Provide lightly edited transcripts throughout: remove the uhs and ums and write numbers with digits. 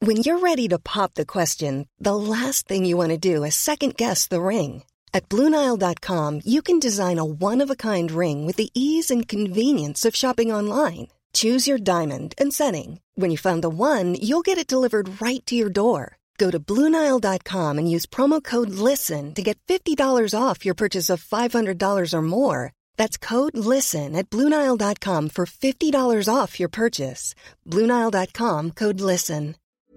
When you're ready to pop the question, the last thing you want to do is second-guess the ring. At BlueNile.com, you can design a one-of-a-kind ring with the ease and convenience of shopping online. Choose your diamond and setting. When you find the one, you'll get it delivered right to your door. Go to BlueNile.com and use promo code LISTEN to get $50 off your purchase of $500 or more. That's code LISTEN at BlueNile.com for $50 off your purchase. BlueNile.com, code LISTEN.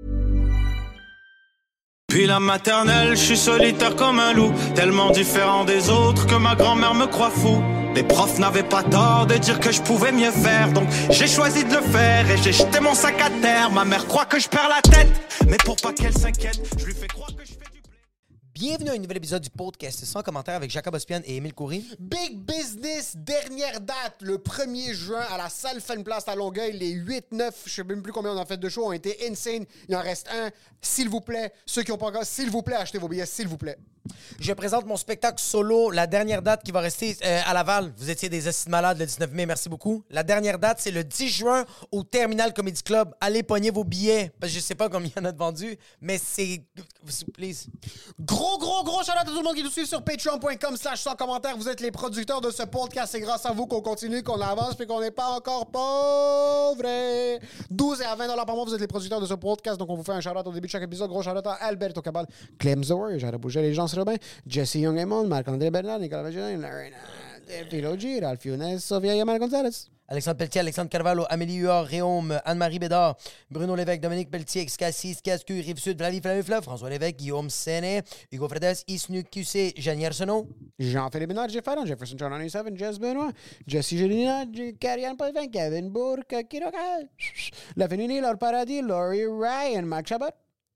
Puis la maternelle, je suis solitaire comme un loup, tellement différent des autres que ma grand-mère me croit fou. Les profs n'avaient pas tort de dire que je pouvais mieux faire, donc j'ai choisi de le faire et j'ai jeté mon sac à terre. Ma mère croit que je perds la tête, mais pour pas qu'elle s'inquiète, je lui fais croire que je fais du blé. Bienvenue à un nouvel épisode du podcast sans commentaire avec Jacob Ospian et Émile Coury. Big business, dernière date, le 1er juin à la salle Fun-Place à Longueuil. Les 8, 9, je sais même plus combien on a fait de shows, ont été insane. Il en reste un. S'il vous plaît, ceux qui n'ont pas encore, s'il vous plaît, achetez vos billets, s'il vous plaît. Je présente mon spectacle solo, la dernière date qui va rester à Laval. Vous étiez des assises malades le 19 mai, merci beaucoup. La dernière date, c'est le 10 juin au Terminal Comedy Club. Allez pogner vos billets, parce que je sais pas combien il y en a de vendus, mais c'est... Please. Gros shout-out à tout le monde qui nous suit sur patreon.com/sans commentaire. Vous êtes les producteurs de ce podcast. C'est grâce à vous qu'on continue, qu'on avance et qu'on n'est pas encore pauvres. 12 et à 20 $ par mois, vous êtes les producteurs de ce podcast. Donc, on vous fait un shout-out au début de chaque épisode. Gros shout-out à Alberto Cabal, Clem Zower, Jara Bouger, les gens Robin, Jesse Young-Aymon, Marc-André Bernard, Nicolas Vagelin, Larina, Philo G, Ralph Younes, Sofia Yamal Gonzalez. Alexandre Pelletier, Alexandre Carvalho, Amélie Huard, Réaume, Anne-Marie Bédard, Bruno Lévesque, Dominique Pelletier, Xcassis, Cascu, Rive-Sud, Flavie, François Lévesque, Guillaume Séné, Hugo Fredes, Isnu QC, Jeannie Arsenault, Jean-Philippe Bénard, Jeff Fallon, Jefferson John 97, Jess Benoît, Jesse Gélina, Karianne Potvin, Kevin Bourque, Kiroka, La Fénini, Laure Paradis, Laurie Ryan, Marc Chabot.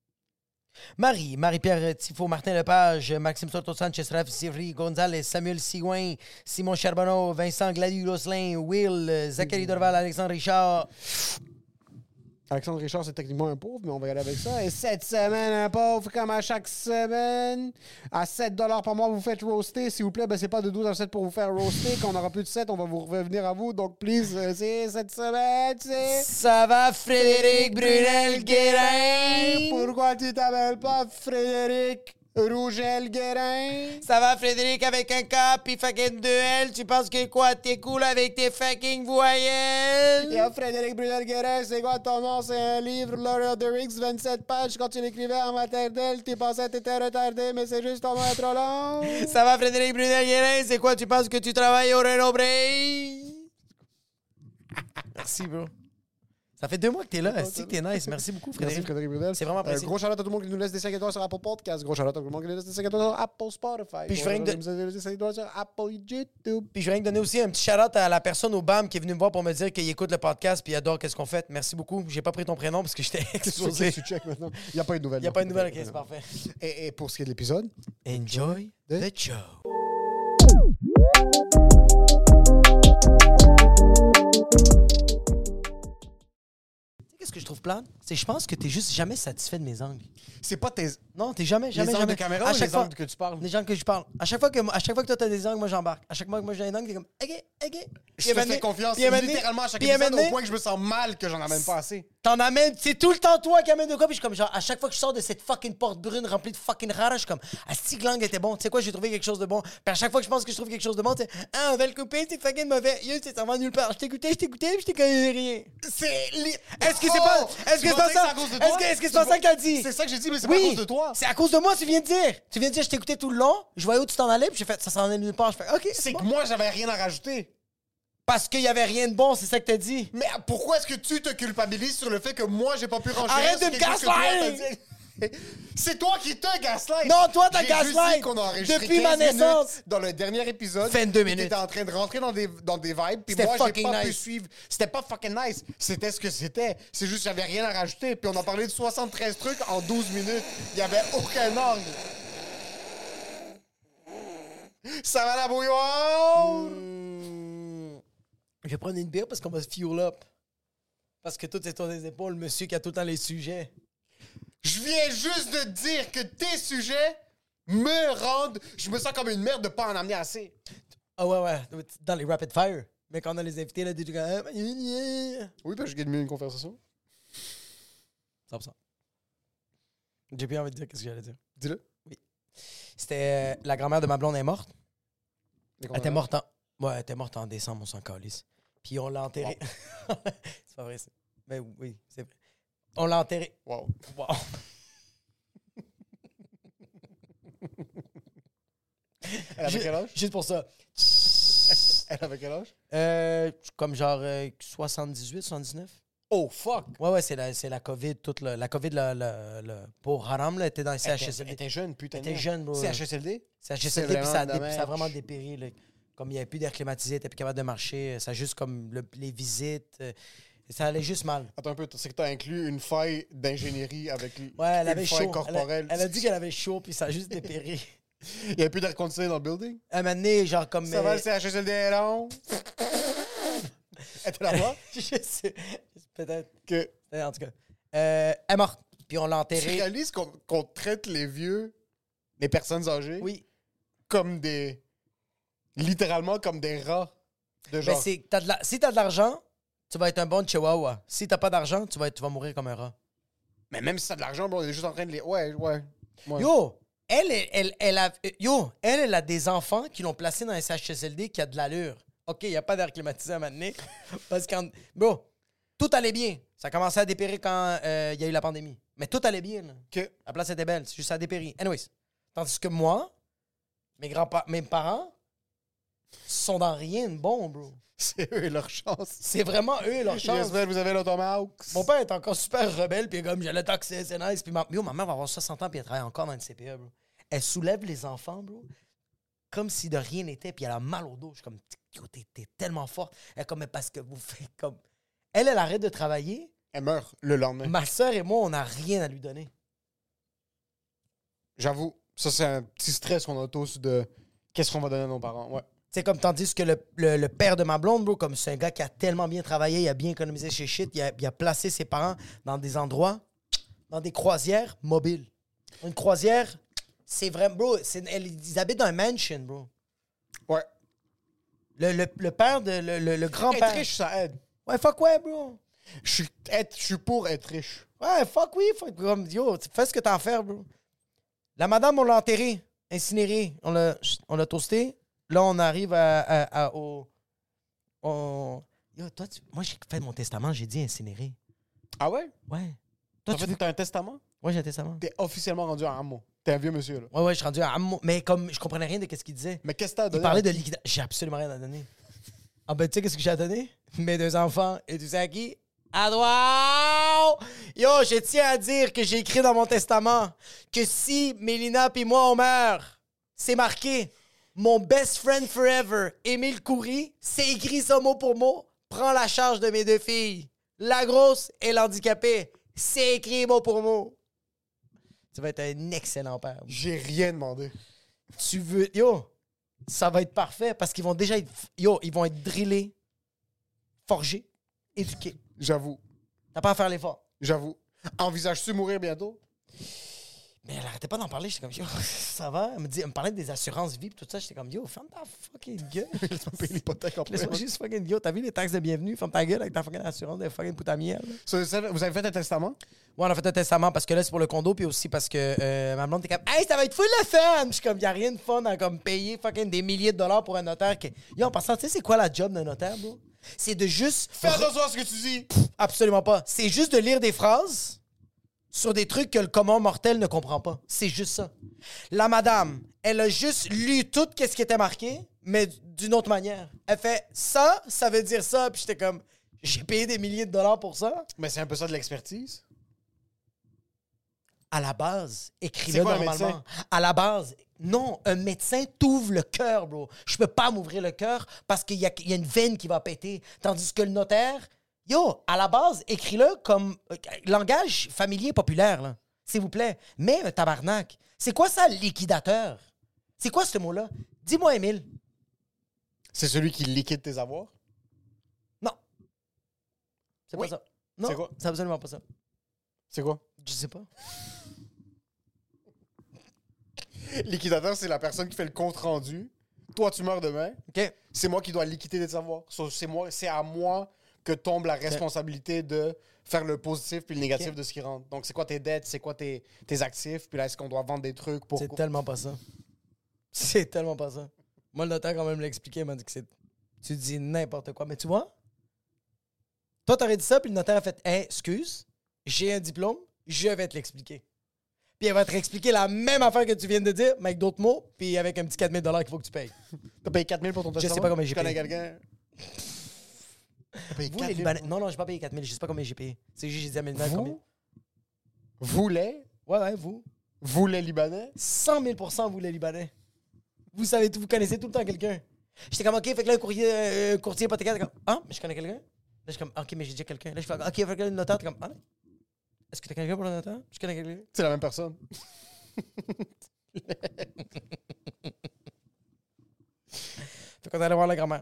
Marie-Pierre Tifo, Martin Lepage, Maxime Soto Sanchez, Raph Sivry, Gonzalez, Samuel Sigouin, Simon Charbonneau, Vincent Gladu-Losselin, Will, Zachary Dorval, Alexandre Richard. Alexandre Richard, c'est techniquement un pauvre, mais on va y aller avec ça. Et cette semaine, un pauvre, comme à chaque semaine, à 7 $ par mois, vous faites roaster. S'il vous plaît, c'est pas de 12 à 7 pour vous faire roaster. Quand on aura plus de 7, on va vous revenir à vous. Donc, please, c'est cette semaine, c'est... Ça va, Frédéric Brunel-Guérin? Pourquoi tu t'appelles pas Frédéric Rougel-Guérin? Ça va, Frédéric, avec un K puis fucking 2L? Tu penses que quoi? T'es cool avec tes fucking voyelles? Yo, Frédéric Brunel-Guérin, c'est quoi ton nom? C'est un livre, Lord of the Rings, 27 pages. Quand tu l'écrivais en maternelle, tu pensais que t'étais retardé, mais c'est juste ton nom est trop long. Ça va, Frédéric Brunel-Guérin? C'est quoi? Tu penses que tu travailles au Renaud Bray? Merci, bro. Ça fait 2 mois que t'es là. Est-ce que t'es nice? Merci beaucoup, Frédéric. Merci, Frédéric Brunel. C'est vraiment apprécié. Gros shout-out à tout le monde qui nous laisse des 5 étoiles sur Apple Podcast. Gros shout-out à tout le monde qui nous laisse des 5 étoiles sur Apple Spotify. Puis je veux rien que des 5 étoiles sur Apple YouTube. Puis je veux rien que donner aussi un petit shout-out à la personne au BAM qui est venue me voir pour me dire qu'il écoute le podcast puis il adore qu'est-ce qu'on fait. Merci beaucoup. J'ai pas pris ton prénom parce que j'étais exposé. Tu check maintenant. Il n'y a pas de nouvelles. Il n'y a pas de nouvelles. OK, c'est parfait. Et pour ce qui est de l'épisode, Enjoy the show. Qu'est-ce que je trouve plate? C'est que je pense que t'es juste jamais satisfait de mes angles. c'est pas tes... Non, t'es jamais. Les angles de caméra À ou chaque les fois- angles que tu parles? Les angles que je parle. À chaque fois que toi t'as des angles, moi j'embarque. À chaque fois que moi j'ai un angle, t'es comme OK. Je te fais confiance littéralement à chaque épisode au point que je me sens mal que j'en amène pas assez. T'en amènes, c'est tout le temps toi qui amène de quoi, puis je suis comme genre, à chaque fois que je sors de cette fucking porte brune remplie de fucking rara, je suis comme, ah, si que l'angle était bon, tu sais quoi, j'ai trouvé quelque chose de bon. Puis à chaque fois que je pense que je trouve quelque chose de bon, tu sais, ah, on va le couper, c'est fucking mauvais. Yo, ça va nulle part. Je t'écoutais, puis je t'ai connu rien. Est-ce que c'est pas, est-ce que c'est pas ça? Est-ce que c'est pas ça que t'as dit? C'est ça que j'ai dit, mais c'est pas à cause de toi. C'est à cause de moi, tu viens de dire. Tu viens de dire, je t'écoutais tout le long, je voyais où tu t'en allais, puis j'ai fait, ça s'en allait nulle part. Je fais, OK. C'est bon. que moi, j'avais rien à rajouter. Parce qu'il y avait rien de bon, c'est ça que t'as dit. Mais pourquoi est-ce que tu te culpabilises sur le fait que moi, j'ai pas pu ranger Arrête rien de sur me quelque chose que toi, gaslight! t'as dit? C'est toi qui te gaslight! Non, toi, t'as J'ai juste gaslight! dit qu'on a enregistré Depuis ma 15 minutes naissance! dans le dernier épisode. 22 puis minutes. T'étais en train de rentrer dans des vibes, puis C'était moi, j'ai fucking pas pu nice. suivre. C'était pas fucking nice. C'était ce que c'était. C'est juste que j'avais rien à rajouter. Puis on a parlé de 73 trucs en 12 minutes. Il y avait aucun angle. Ça va la bouilloire? Je vais prendre une bière parce qu'on va se fuel up. Parce que tout est sur les épaules, monsieur qui a tout le temps les sujets. Je viens juste de dire que tes sujets me rendent... Je me sens comme une merde de pas en amener assez. Ah ouais, dans les rapid fire. Mais quand on a les invités, là, des trucs comme... Oui, parce que je gagne mieux une conversation. 100%. J'ai bien envie de dire qu'est-ce que j'allais dire. Dis-le. C'était la grand-mère de ma blonde est morte. Les Elle était morte en... Ouais, elle était morte en décembre, on s'en calisse. Puis on l'a enterrée. C'est pas vrai, mais oui, c'est vrai. On l'a enterrée. Wow. Wow. Elle avait quel âge? Juste pour ça. Elle avait quel âge? Comme genre 78, 79. Oh, fuck! Ouais, c'est la COVID, toute la COVID, le pour Haram, là, était dans les Elle CHSLD. était jeune, putain. Elle était jeune, bro. CHSLD? CHSLD, puis ça vraiment a vraiment dépéri. Là. Comme il n'y avait plus d'air climatisé, elle n'était plus capable de marcher. Ça a juste comme les visites. Ça allait juste mal. Attends un peu, c'est que tu as inclus une faille d'ingénierie avec Ouais, elle avait une faille chaud. corporelle. Elle a dit qu'elle avait chaud, puis ça a juste dépéri. Il n'y avait plus d'air conditionné dans le building? Elle m'a donné, genre, comme. Ça va, le CHSLD, non? Elle était là-bas? Je sais. Peut-être. Que... En tout cas. Elle est morte. Puis on l'a Tu enterrée. réalises qu'on traite les vieux, les personnes âgées, Oui. comme des... littéralement comme des rats. De Ben, genre... si t'as de l'argent, tu vas être un bon chihuahua. Si t'as pas d'argent, tu vas mourir comme un rat. Mais même si t'as de l'argent, bro, on est juste en train de les... Ouais. Yo! Elle a des enfants qui l'ont placée dans un CHSLD qui a de l'allure. OK, il n'y a pas d'air climatisé à un moment donné. Parce que, bro, tout allait bien. Ça a commencé à dépérir quand il y a eu la pandémie. Mais tout allait bien. Là. Que... La place était belle. C'est juste ça a dépéri. Anyways. Tandis que moi, mes parents sont dans rien de bon, bro. C'est eux et leur chance. C'est vraiment eux et leur chance. J'espère que vous avez l'automaux. Mon père est encore super rebelle, puis comme, j'ai le taxi, c'est nice. Puis ma mère va avoir 60 ans, puis elle travaille encore dans une CPE, bro. Elle soulève les enfants, bro, comme si de rien n'était, puis elle a mal au dos. Je suis comme, yo, t'es tellement forte. Elle est comme, mais parce que vous faites comme... Elle arrête de travailler. Elle meurt le lendemain. Ma soeur et moi, on n'a rien à lui donner. J'avoue, ça, c'est un petit stress qu'on a tous de qu'est-ce qu'on va donner à nos parents. Ouais. C'est comme, tandis que le père de ma blonde, bro, comme c'est un gars qui a tellement bien travaillé, il a bien économisé chez shit, il a placé ses parents dans des endroits, dans des croisières mobiles. Une croisière, c'est vraiment, bro, ils habitent dans un mansion, bro. Ouais. Le père de, le grand-père. Être riche, ça aide. Ouais, fuck ouais, bro. Je suis pour être riche. Ouais, fuck oui, fuck, comme, yo, fais ce que t'as à faire, bro. La madame, on l'a enterrée, incinérée, on l'a toasté. Là, on arrive au... Yo, toi, moi, j'ai fait mon testament, j'ai dit incinéré. Ah ouais? Ouais. Toi, T'as un testament? Ouais, j'ai un testament. T'es officiellement rendu à Amo. T'es un vieux monsieur, là. Ouais, je suis rendu à... Mais comme je comprenais rien de ce qu'il disait. Mais qu'est-ce que t'as donné? Il parlait de liquidation. J'ai absolument rien à donner. Ah ben, tu sais qu'est-ce que j'ai à donner? Mes 2 enfants. Et tu sais à qui? À droite! Yo, je tiens à dire que j'ai écrit dans mon testament que si Mélina puis moi, on meurt, c'est marqué... Mon best friend forever, Émile Coury, c'est écrit ça mot pour mot, prend la charge de mes 2 filles. La grosse et l'handicapée, c'est écrit mot pour mot. Tu vas être un excellent père. J'ai rien demandé. Tu veux... Yo, ça va être parfait parce qu'ils vont déjà être... Yo, ils vont être drillés, forgés, éduqués. J'avoue. T'as pas à faire l'effort. J'avoue. Envisages-tu mourir bientôt? Mais elle arrêtait pas d'en parler. J'étais comme, yo, ça va? Elle me parlait des assurances vie et tout ça. J'étais comme, yo, ferme ta fucking gueule. Laisse-moi payer l'hypothèque en Laisse-moi juste fucking, yo, t'as vu les taxes de bienvenue? Ferme ta gueule avec ta fucking assurance de fucking puta miel. Vous avez fait un testament? Ouais, on a fait un testament parce que là, c'est pour le condo, puis aussi parce que ma blonde était comme, hey, ça va être full le fun! Je suis comme, y'a rien de fun à comme payer fucking des milliers de dollars pour un notaire. Yo, en passant, tu sais, c'est quoi la job d'un notaire, bro? C'est de juste. Fais attention à ce que tu dis! Absolument pas. C'est juste de lire des phrases sur des trucs que le commun mortel ne comprend pas. C'est juste ça. La madame, elle a juste lu tout ce qui était marqué, mais d'une autre manière. Elle fait ça, ça veut dire ça, puis j'étais comme, j'ai payé des milliers de dollars pour ça. Mais c'est un peu ça de l'expertise. À la base, C'est écris-le quoi un normalement. médecin? À la base, non, un médecin t'ouvre le cœur, bro. Je peux pas m'ouvrir le cœur parce qu'il y a une veine qui va péter. Tandis que le notaire, yo, à la base, écris-le comme langage familier populaire, là. S'il vous plaît. Mais un tabarnak. C'est quoi ça, liquidateur? C'est quoi ce mot-là? Dis-moi, Émile. C'est celui qui liquide tes avoirs? Non. C'est Oui. pas ça. Non, C'est quoi? c'est absolument pas ça. C'est quoi? Je sais pas. Liquidateur, c'est la personne qui fait le compte-rendu. Toi, tu meurs demain. OK. C'est moi qui dois liquider tes avoirs. C'est à moi que tombe la responsabilité de faire le positif puis le négatif de ce qui rentre. Donc, c'est quoi tes dettes, c'est quoi tes actifs, puis là, est-ce qu'on doit vendre des trucs pour... C'est tellement pas ça. C'est tellement pas ça. Moi, le notaire, quand même, l'a expliqué, il m'a dit que c'est... Tu dis n'importe quoi. Mais tu vois, toi, t'aurais dit ça, puis le notaire a fait « Hey, excuse, j'ai un diplôme, je vais te l'expliquer. » Puis elle va te réexpliquer la même affaire que tu viens de dire, mais avec d'autres mots, puis avec un petit 4 000 $ qu'il faut que tu payes. T'as payé 4 000 pour ton testament? Je sais pas combien j'ai Tu connais payé. quelqu'un? T'as payé Vous, 4 les 000 Libanais... Non, j'ai pas payé 4 000, je sais pas combien j'ai payé. C'est juste, j'ai dit à Mélina combien. Vous les? Ouais, vous. Vous les Libanais? 100 000 % vous, les Libanais. Vous savez tout, vous connaissez tout le temps quelqu'un. J'étais comme, OK, fait que là, un courtier hypothécaire, t'es comme, ah, mais je connais quelqu'un. Là, je suis comme, OK, mais j'ai déjà quelqu'un. Là, je fais, OK, fait que là, le notaire, t'es comme, ah, est-ce que t'as quelqu'un pour le notaire? Je connais quelqu'un. C'est la même personne. Fait qu'on allait voir la grand-mère.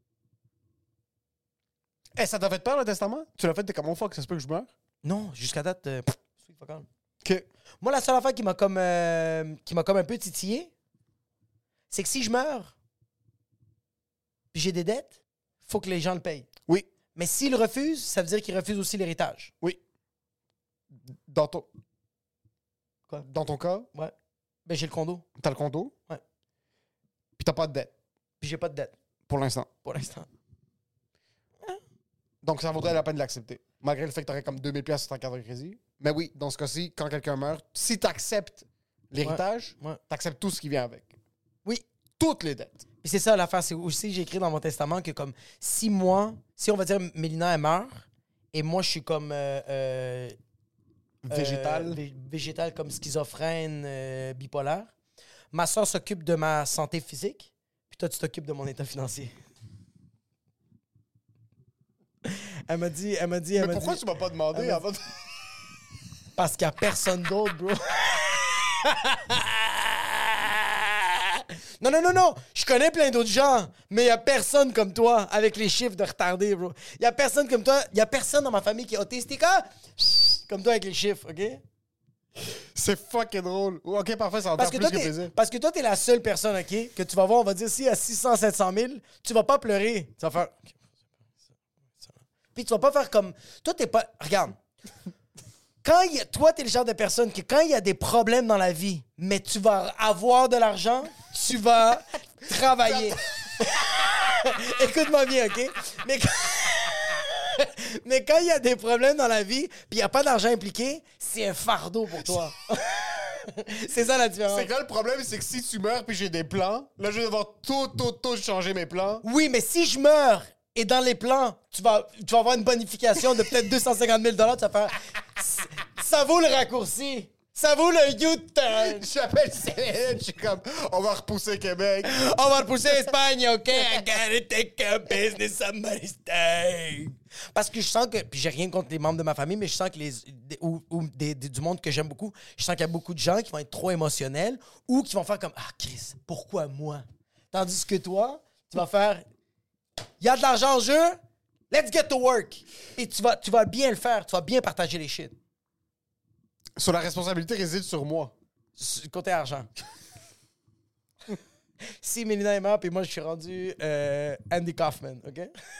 Ça t'a fait peur, le testament? Tu l'as fait, t'es comme, oh fuck, ça se peut que je meure? Non, jusqu'à date, sweet fuck all. OK. Moi, la seule affaire qui m'a comme un peu titillé, c'est que si je meurs, puis j'ai des dettes, faut que les gens le payent. Oui. Mais s'ils refusent, ça veut dire qu'ils refusent aussi l'héritage. Oui. Dans ton... Quoi? Dans ton cas, Ouais. Ben, j'ai le condo. t'as le condo. Ouais. Puis t'as pas de dette, Puis j'ai pas de dette, pour l'instant. pour l'instant. Donc, ça vaudrait la peine de l'accepter. Malgré le fait que t'aurais comme 2 000 $ sur ta carte de crédit. Mais oui, dans ce cas-ci, quand quelqu'un meurt, si t'acceptes l'héritage, Ouais. t'acceptes tout ce qui vient avec. Oui. Toutes les dettes. Puis c'est ça l'affaire, c'est aussi, j'ai écrit dans mon testament que comme si on va dire Mélina, elle meurt, et moi, je suis comme... Végétal. Végétal, comme schizophrène, bipolaire. Ma soeur s'occupe de ma santé physique, puis toi, tu t'occupes de mon état financier. Elle m'a dit... Mais pourquoi tu m'as pas demandé avant de... Parce qu'il n'y a personne d'autre, bro. Non. Je connais plein d'autres gens, mais il n'y a personne comme toi avec les chiffres de retardé, bro. Il n'y a personne comme toi. Il n'y a personne dans ma famille qui est autistique. Comme toi avec les chiffres, OK? C'est fucking drôle. OK, parfait, ça va me Parce faire que, plus que plaisir. parce que toi, t'es la seule personne, OK, que tu vas voir, on va dire, si à 600, 700 000, tu vas pas pleurer. Tu vas faire... Puis tu vas pas faire comme... Toi, t'es pas... Regarde. Toi, t'es le genre de personne que quand il y a des problèmes dans la vie, mais tu vas avoir de l'argent, tu vas travailler. Écoute-moi bien, OK? Mais quand il y a des problèmes dans la vie, puis il n'y a pas d'argent impliqué, c'est un fardeau pour toi. C'est ça la différence. C'est que là, le problème, c'est que si tu meurs puis j'ai des plans, là, je vais devoir tout changer mes plans. Oui, mais si je meurs et dans les plans, tu vas avoir une bonification de peut-être 250 000 $, tu vas faire... Ça vaut le raccourci. Ça vaut le U-turn. J'appelle Céline, je suis comme, on va repousser Québec. On va repousser Espagne, OK? I gotta take a business somebody's time. Parce que je sens que... Puis j'ai rien contre les membres de ma famille, mais je sens que du monde que j'aime beaucoup, je sens qu'il y a beaucoup de gens qui vont être trop émotionnels ou qui vont faire comme, ah, Chris, pourquoi moi? Tandis que toi, tu vas faire... Il y a de l'argent en jeu, let's get to work. Et tu vas bien le faire, tu vas bien partager les shit. Sur la responsabilité réside sur moi. Côté argent. Si Mélina est morte, puis moi, je suis rendu Andy Kaufman, OK?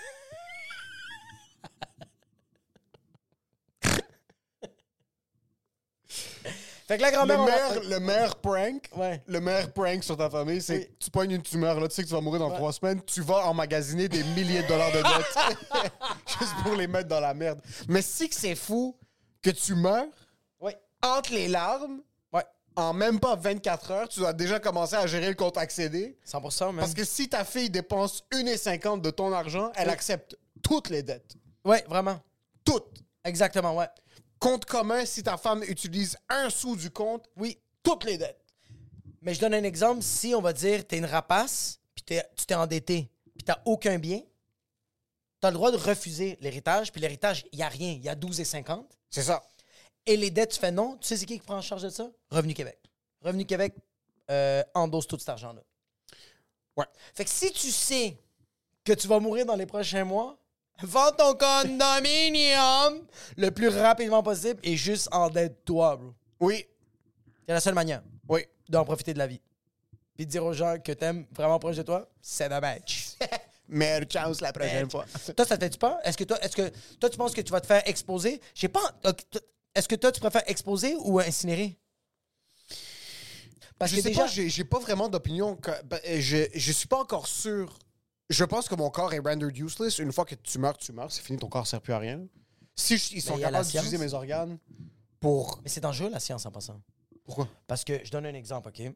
Fait que la grand-mère... Le meilleur prank, Ouais. le meilleur prank sur ta famille, c'est que tu pognes une tumeur, là, tu sais que tu vas mourir dans 3 semaines, tu vas emmagasiner des milliers de dollars de dettes juste pour les mettre dans la merde. Mais si que c'est fou que tu meurs Ouais. entre les larmes, Ouais. en même pas 24 heures, tu dois déjà commencer à gérer le compte accédé. 100%, même. Parce que si ta fille dépense 1,50 de ton argent, elle accepte toutes les dettes. Ouais, vraiment. Toutes. Exactement, ouais. Compte commun, si ta femme utilise 1 sou du compte, Oui. toutes les dettes. Mais je donne un exemple. Si, on va dire, t'es une rapace, puis tu t'es endetté, puis t'as aucun bien, t'as le droit de refuser l'héritage, puis l'héritage, il n'y a rien. Il y a 12,50. C'est ça. Et les dettes, tu fais non. Tu sais c'est qui prend en charge de ça? Revenu Québec. Revenu Québec endosse tout cet argent-là. Ouais. Fait que si tu sais que tu vas mourir dans les prochains mois, vends ton condominium le plus rapidement possible et juste endette-toi, bro. Oui. C'est la seule manière Oui. d'en profiter de la vie. Puis de dire aux gens que t'aimes vraiment proche de toi, c'est the match. Meilleure chance la prochaine fois. Toi, ça te fait-tu peur? Est-ce que toi, tu penses que tu vas te faire exposer? Je sais pas. Est-ce que toi, tu préfères exposer ou incinérer? Parce Je que sais déjà... pas, j'ai pas vraiment d'opinion. Je suis pas encore sûr. Je pense que mon corps est rendered useless. Une fois que tu meurs, c'est fini, ton corps sert plus à rien. Si ils sont il y a la capables d'utiliser science. mes organes pour... Mais c'est dangereux, la science, en passant. Pourquoi? Parce que, je donne un exemple, OK?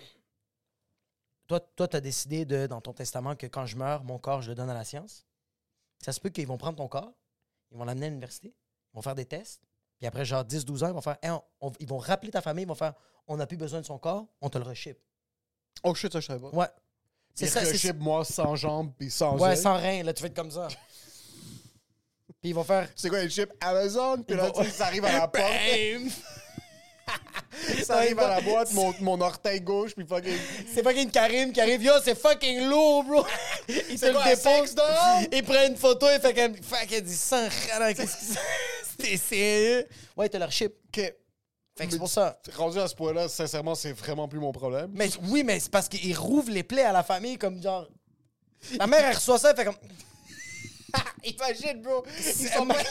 Toi, tu as décidé dans ton testament que quand je meurs, mon corps, je le donne à la science. Ça se peut qu'ils vont prendre ton corps, ils vont l'amener à l'université, ils vont faire des tests, puis après, genre 10-12 ans, ils vont faire... Hey, ils vont rappeler ta famille, ils vont faire... On n'a plus besoin de son corps, on te le reship. Oh shit, ça je savais pas. Ouais. C'est ça, c'est... Reship, moi, sans jambes puis sans Ouais, œil. sans rein, là, tu fais être comme ça. Puis ils vont faire... C'est quoi les chips? Amazon? Puis là, Ils vont- tu sais, ça arrive à la porte. Bam! Ça arrive à la boîte, mon orteil gauche, puis fucking... C'est fucking Karim qui arrive. Yo, c'est fucking lourd, bro. Il te quoi, le un dépose. sexe dehors? Il prend une photo, il fait comme... Fuck, il dit sans râle. Qu'est-ce que c'était sérieux? Ouais, il te leur ship. OK. Fait que c'est pour ça. Rendu à ce point-là, sincèrement, c'est vraiment plus mon problème. Mais oui, mais c'est parce qu'il rouvre les plaies à la famille comme genre... La mère, elle reçoit ça, elle fait comme... Imagine, bro. Ils sont pas...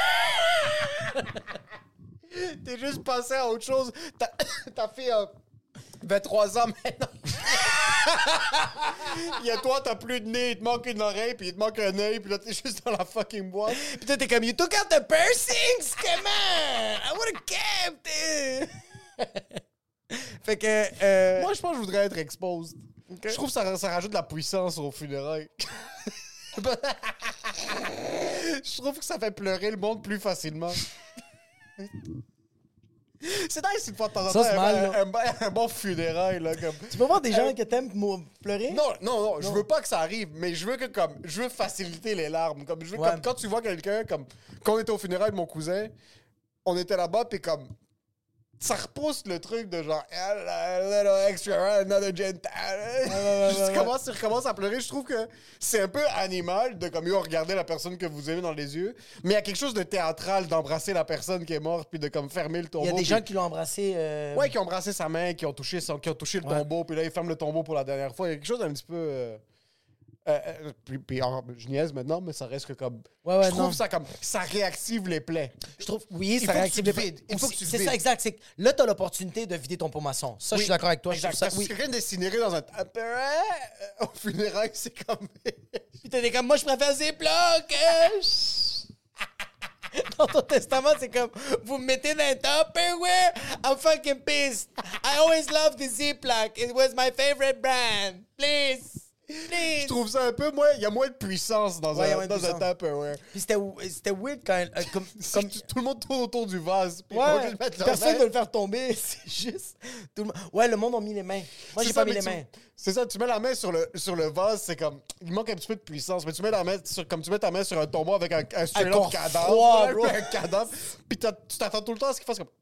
T'es juste passé à autre chose. T'as fait 23 ans maintenant. Il y a toi, t'as plus de nez, il te manque une oreille, puis il te manque un œil, puis là, t'es juste dans la fucking boîte. Puis toi, t'es comme... You took out the piercings? Come on! I would've kept it! Fait que... Moi, je pense que je voudrais être exposed. Je trouve que ça rajoute de la puissance aux funérailles. Je trouve que ça fait pleurer le monde plus facilement. C'est nice une fois de temps en Ça, temps c'est mal, un bon funérail, là, comme... Tu peux voir des gens que t'aimes pleurer? Non, je veux pas que ça arrive, mais je veux faciliter les larmes. Comme, je veux, Ouais. comme, quand tu vois quelqu'un, comme, quand on était au funérail de mon cousin, on était là-bas, puis comme, ça repousse le truc de genre, a little extra, another gin. Tu recommences à pleurer. Je trouve que c'est un peu animal de comme, regarder la personne que vous aimez dans les yeux, mais il y a quelque chose de théâtral d'embrasser la personne qui est morte, puis de comme fermer le tombeau. Il y a des puis- gens qui l'ont embrassé... Ouais, qui ont embrassé sa main, qui ont touché le tombeau, puis là, ils ferment le tombeau pour la dernière fois. Il y a quelque chose d'un petit peu... je niaise maintenant, mais ça reste que comme... Ouais, je trouve non. ça comme... Ça réactive les plaies. Je trouve, oui, faut ça que réactive tu les vides. Il faut que tu C'est vides. ça, exact. C'est que là, t'as l'opportunité de vider ton pot maçon. Ça, je suis d'accord avec toi. Je Exact. trouve ça, Parce que oui. quelqu'un d'incinéré dans un... Au funérailles, c'est comme... Puis t'es comme, moi, je préfère Ziploc. Dans ton testament, c'est comme, vous me mettez dans un Tupperware, I'm fucking pissed. I always loved the Ziploc. It was my favorite brand. Please. Please. Je trouve ça un peu... Il y a moins de puissance dans Ouais, il y a un moins de puissance. Tupperware. Puis c'était weird quand... comme Tout le monde tourne autour du vase. Puis ils vont ouais, juste mettre leur personne main. ne veut le faire tomber. C'est juste... Tout le monde... Ouais, le monde a mis les mains. Moi, C'est j'ai ça, pas mis mais les mains. C'est ça, tu mets la main sur le vase, c'est comme... Il manque un petit peu de puissance, mais tu mets la main comme tu mets ta main sur un tombeau avec un straight corps up cadavre. froid, là, bro. un cadavre. Puis tu t'attends tout le temps à ce qu'il fasse comme...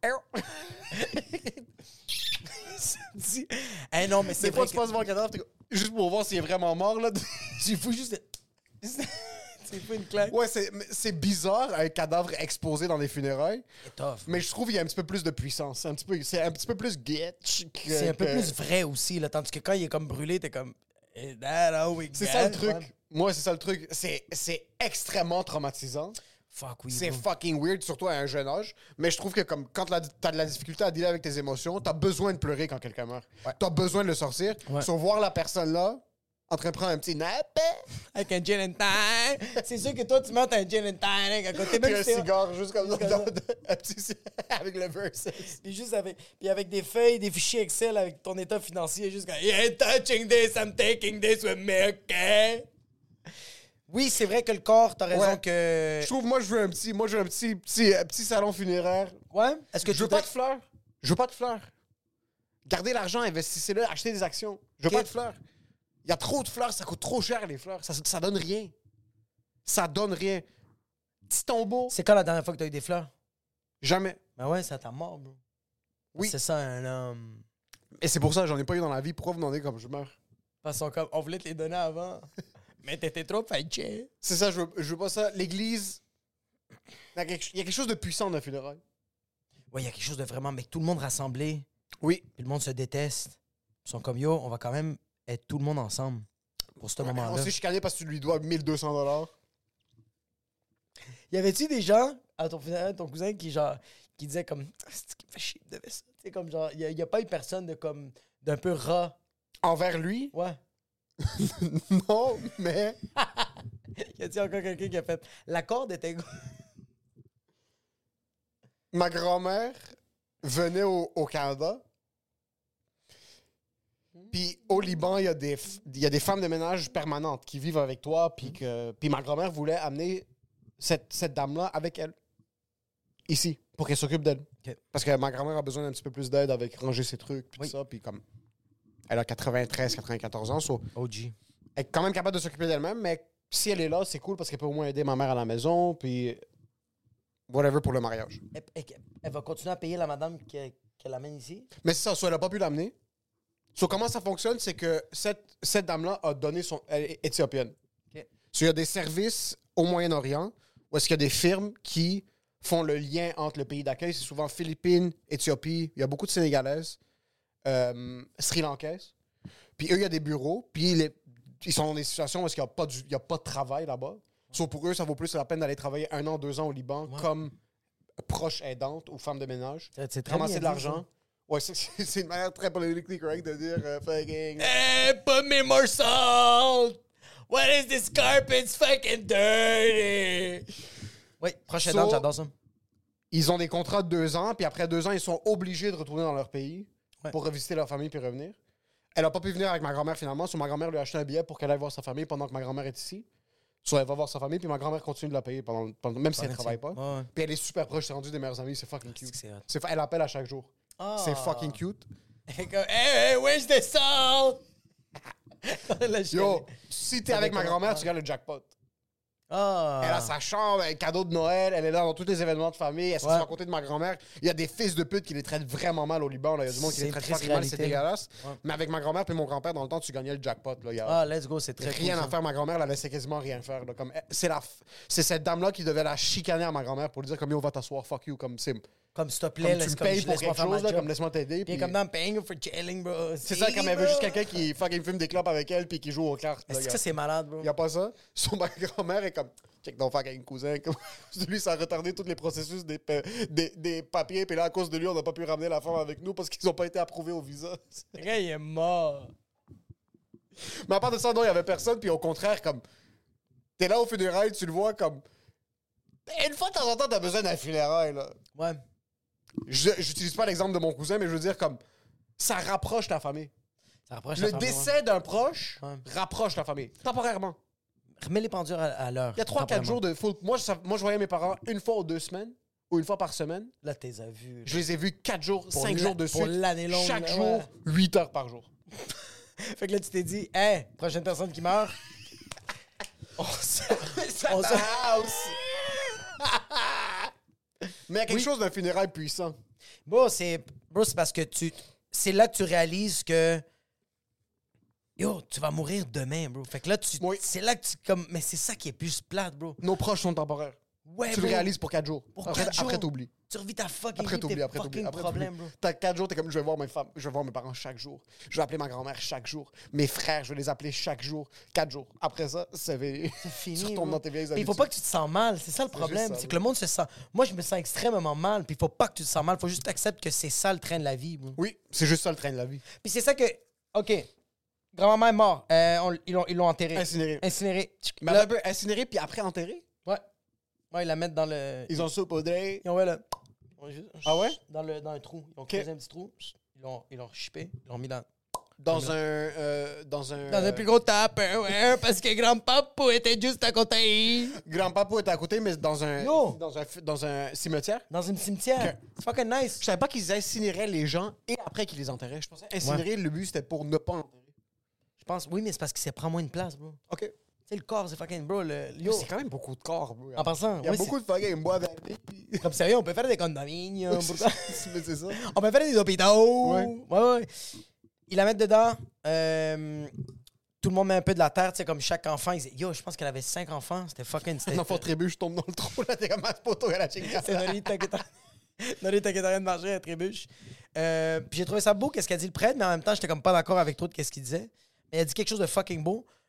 Dis- Eh non, mais c'est Des fois, vrai tu passes devant le cadavre, t'es comme... Juste pour voir s'il est vraiment mort, là. tu fous juste... Tu fous une claque. Ouais, c'est bizarre, un cadavre exposé dans des funérailles. C'est tough. Mais je trouve qu'il y a un petit peu plus de puissance. C'est un petit peu plus getch. C'est un peu plus vrai aussi, là. Tandis que quand il est comme brûlé, t'es comme... Is that how we C'est get, ça le truc. man? Moi, c'est ça le truc. C'est extrêmement traumatisant. Fuck, oui. C'est bro. fucking weird, surtout à un jeune âge. Mais je trouve que comme quand t'as de la difficulté à dealer avec tes émotions, t'as besoin de pleurer quand quelqu'un meurt. T'as besoin de le sortir. Ouais. Sur voir la personne là, en train de prendre un petit nap, Avec un gin and tonic. C'est sûr que toi, tu mets un gin and tonic à côté. puis Même un si t'es- cigare juste comme ça, Juste comme un petit avec le versus. Puis juste avec des feuilles, des fichiers Excel avec ton état financier, juste comme You ain't touching this, I'm taking this with me, okay? Oui, c'est vrai que le corps, t'as raison Ouais. que. Je trouve, moi, je veux un petit salon funéraire. Ouais? Est-ce que Je tu veux pas de fleurs. Je veux pas de fleurs. Gardez l'argent, investissez-le, achetez des actions. Je veux Ok. pas de fleurs. Il y a trop de fleurs, ça coûte trop cher, les fleurs. Ça donne rien. Ça donne rien. Petit tombeau, C'est quand la dernière fois que t'as eu des fleurs? jamais. Ben ouais, c'est à ta mort, bro. Oui. C'est ça, un homme. Et c'est pour ça que j'en ai pas eu dans la vie. Pourquoi vous demandez comme je meurs? Parce qu'on comme, on voulait te les donner avant. Mais t'étais trop fâché. C'est ça, je veux pas ça. L'église, il y a quelque chose de puissant dans le funérail. Ouais, il y a quelque chose de vraiment. Mais tout le monde rassemblé, Oui. puis le monde se déteste. Ils sont comme yo, on va quand même être tout le monde ensemble. pour ce On moment-là. s'est chicané parce que tu lui dois 1200 $. Y avait-tu des gens à ton funéraire, ton cousin, qui disait comme c'est ce qui me fait chier, il devait ça. Tu sais, comme genre, y a pas eu personne de comme d'un peu rat. Envers lui? Ouais. Non, mais... Y a-t-il encore quelqu'un qui a fait la corde était. Ma grand-mère venait au Canada. Puis au Liban, il y a des femmes de ménage permanentes qui vivent avec toi. Puis ma grand-mère voulait amener cette dame-là avec elle. Ici, pour qu'elle s'occupe d'elle. Ok. Parce que ma grand-mère a besoin d'un petit peu plus d'aide avec ranger ses trucs. Puis Oui. tout ça. Puis comme... Elle a 94 ans. So, OG. elle est quand même capable de s'occuper d'elle-même. Mais si elle est là, c'est cool parce qu'elle peut au moins aider ma mère à la maison. Puis... whatever pour le mariage. Elle va continuer à payer la madame qu'elle l'amène ici? Mais c'est ça, soit elle n'a pas pu l'amener. So, comment ça fonctionne, c'est que cette dame-là a donné son... Elle est éthiopienne. OK. So, il y a des services au Moyen-Orient où est-ce qu'il y a des firmes qui font le lien entre le pays d'accueil. C'est souvent Philippines, Éthiopie. Il y a beaucoup de Sénégalaises, Sri Lankaises. Puis eux, il y a des bureaux. Puis ils sont dans des situations où est-ce qu'il n'y a pas de travail là-bas. So, pour eux, ça vaut plus la peine d'aller travailler 1 an, 2 ans au Liban comme proche aidante ou femme de ménage. C'est très Ramasser bien de dit, l'argent. Ouais, c'est une manière très politically correct de dire fucking... Hey, put me more salt! What is this carpet's fucking dirty? Oui, prochaine So- date, j'adore ça. Ils ont des contrats de 2 ans, puis après 2 ans, ils sont obligés de retourner dans leur pays Ouais. pour revisiter leur famille puis revenir. Elle a pas pu venir avec ma grand-mère finalement, so ma grand-mère lui a acheté un billet pour qu'elle aille voir sa famille pendant que ma grand-mère est ici. So elle va voir sa famille, puis ma grand-mère continue de la payer même si elle ne travaille pas. Ouais. Puis elle est super proche, c'est rendu des meilleures amies, c'est fucking cute. C'est hot. Elle appelle à chaque jour. Ah. C'est fucking cute. Elle est comme, hey, where's the salt? Là, je Yo, connais. si t'es Ça avec ma dépend. grand-mère, tu regardes le jackpot. Ah. Elle a sa chambre, un cadeau de Noël, elle est là dans tous les événements de famille, elle se Ouais. à côté de ma grand-mère. Il y a des fils de pute qui les traitent vraiment mal au Liban. Là. Il y a du monde qui C'est les une traite triste fucking mal, c'est réalité. dégueulasse. Ouais. Mais avec ma grand-mère et mon grand-père, dans le temps, tu gagnais le jackpot. Là. Il y a Ah, let's go, c'est très rien cool, à ça. faire. Ma grand-mère, elle la laissait quasiment rien faire. Là. Comme, c'est cette dame-là qui devait la chicaner à ma grand-mère pour lui dire comme yo, va t'asseoir, fuck you. Comme, Comme s'il te comme plaît, tu me laisse payes je pour laisse-moi quelque faire ma chose, là, job. comme laisse-moi t'aider. Puis puis- comme dans paying for chilling, bro. C'est ça, comme elle veut juste quelqu'un qui fucking fume des clopes avec elle puis qui joue aux cartes. là. Est-ce que ça, c'est malade, bro? Il n'y a pas ça. Sur ma grand-mère est comme, check ton fucking cousin. Comme, lui, ça a retardé tous les processus des papiers. Puis là, à cause de lui, on n'a pas pu ramener la femme avec nous parce qu'ils n'ont pas été approuvés au visa. Le gars, il est mort. Mais à part de ça, non, il n'y avait personne. Puis au contraire, comme, t'es là au funérailles, tu le vois comme, une fois de temps en temps, t'as besoin d'un funérail, là. Ouais. J'utilise pas l'exemple de mon cousin, mais je veux dire, comme, ça rapproche ta famille. Ça rapproche Le la famille, décès d'un proche Ouais. rapproche la famille, temporairement. ouais. Remets les pendules à l'heure. Il y a 3-4 jours de full. Moi, je voyais mes parents une fois ou 2 semaines, ou une fois par semaine. Là, t'es as vu. Je les ai vus 4 jours, Pour 5 jours de pour suite. l'année longue, Chaque là, jour, ouais. 8 heures par jour. Fait que là, tu t'es dit, hey, prochaine personne qui meurt. on se. on se- Mais il y a quelque chose d'un funérail puissant. Bro, c'est parce que c'est là que tu réalises que. Yo, tu vas mourir demain, bro. Fait que là, Oui. c'est là que tu. Comme, mais c'est ça qui est plus plate, bro. Nos proches sont temporaires. Ouais, Tu le bro. réalises pour 4 jours. Pour Après, 4 jours. après t'oublies. Tu revis ta fucking Après vie, t'oublies, tes après t'oublies. fucking Après problèmes, t'oublies. bro. T'as 4 jours, t'es comme, je vais voir mes femmes, je vais voir mes parents chaque jour. Je vais appeler ma grand-mère chaque jour. Mes frères, je vais les appeler chaque jour. 4 jours. Après ça, c'est Fini. tu retournes bro. dans tes vieilles Puis il habitudes. faut pas que tu te sens mal. C'est ça le problème. juste ça, C'est que le monde se sent. Moi, je me sens extrêmement mal. Puis il faut pas que tu te sens mal. Il faut juste accepter que c'est ça le train de la vie, bro. Oui, c'est juste ça le train de la vie. Puis c'est ça que. OK. Grand-maman est morte. Ils l'ont enterré. Incinéré. Incinéré. Mais Là- un peu incinéré puis après enterré. Ouais. Ouais, ils la mettent dans le. Ils ont saupoudré. Ils ont ouais, le. ils ont juste- Ah ouais? Dans le trou. Ils ont creusé un petit trou. Ils l'ont chippé. Ils l'ont mis dans. Dans un Dans un plus gros Tupperware parce que grand-papa était juste à côté. Grand-papa était à côté, mais Yo! dans un cimetière. Dans un cimetière. C'est fucking nice. Je savais pas qu'ils incinéraient les gens et après qu'ils les enterraient. Je pensais incinérer, le but c'était pour ne pas enterrer. Je pense, oui, mais c'est parce que ça prend moins de place, bro. OK. Tu sais, le corps, c'est fucking, bro. Yo. C'est quand même beaucoup de corps, bro. En passant, Il y a oui, beaucoup de fucking bois avec. Comme sérieux, on peut faire des condominiums. pour ça. Mais c'est ça. On peut faire des hôpitaux. Ouais. Ouais. Ils la mettent dedans. Tout le monde met un peu de la terre, tu sais, comme chaque enfant. Ils disaient, yo, je pense qu'elle avait 5 enfants. C'était fucking. Un enfant trébuche tombe dans le trou, là, t'es comme un poteau à la chinga. C'est Norita qui est en train de marcher, elle trébuche. Puis j'ai trouvé ça beau, qu'est-ce qu'a dit le prêtre, mais en même temps, j'étais comme pas d'accord avec trop de qu'est-ce qu'il disait. Mais il a dit quelque chose de fucking beau.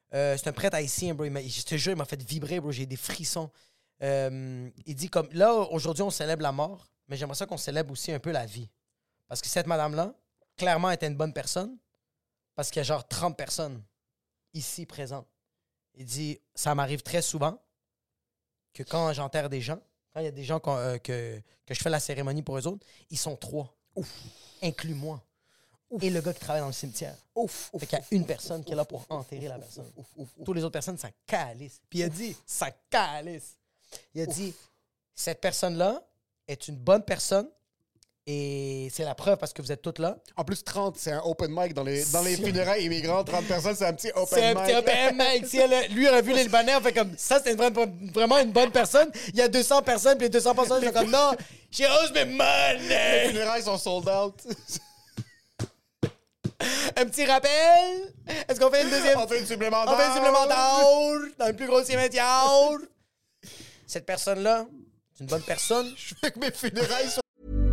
C'est un prêtre haïtien, bro. Je te jure, il m'a fait vibrer, bro. J'ai des frissons. Il dit comme... Là, aujourd'hui, on célèbre la mort, mais j'aimerais ça qu'on célèbre aussi un peu la vie. Parce que cette madame-là, clairement, était une bonne personne. Parce qu'il y a genre 30 personnes ici présentes. Il dit, ça m'arrive très souvent que quand j'enterre des gens, quand il y a des gens que je fais la cérémonie pour eux autres, ils sont 3. Ouf. Inclus moi. Ouf. Et le gars qui travaille dans le cimetière. Ouf. Fait qu'il y a une personne qui est là pour enterrer la personne. Toutes les autres personnes, ça calisse. Puis il a dit, ça calisse. Il a dit, cette personne-là est une bonne personne. Et c'est la preuve parce que vous êtes toutes là. En plus, 30, c'est un open mic. Dans les funérailles immigrants, 30 personnes, c'est un petit open c'est mic. C'est un petit open mic. Si lui, il a vu les Libanais, on fait comme ça, c'est vraiment une bonne personne. Il y a 200 personnes, puis les 200 personnes sont comme non, she owes me money. Les funérailles sont sold out. Un petit rappel. Est-ce qu'on fait une deuxième? On fait une supplémentaire. On fait une supplémentaire dans le plus gros cimetière. Cette personne-là, c'est une bonne personne. Je fais que mes funérailles sont...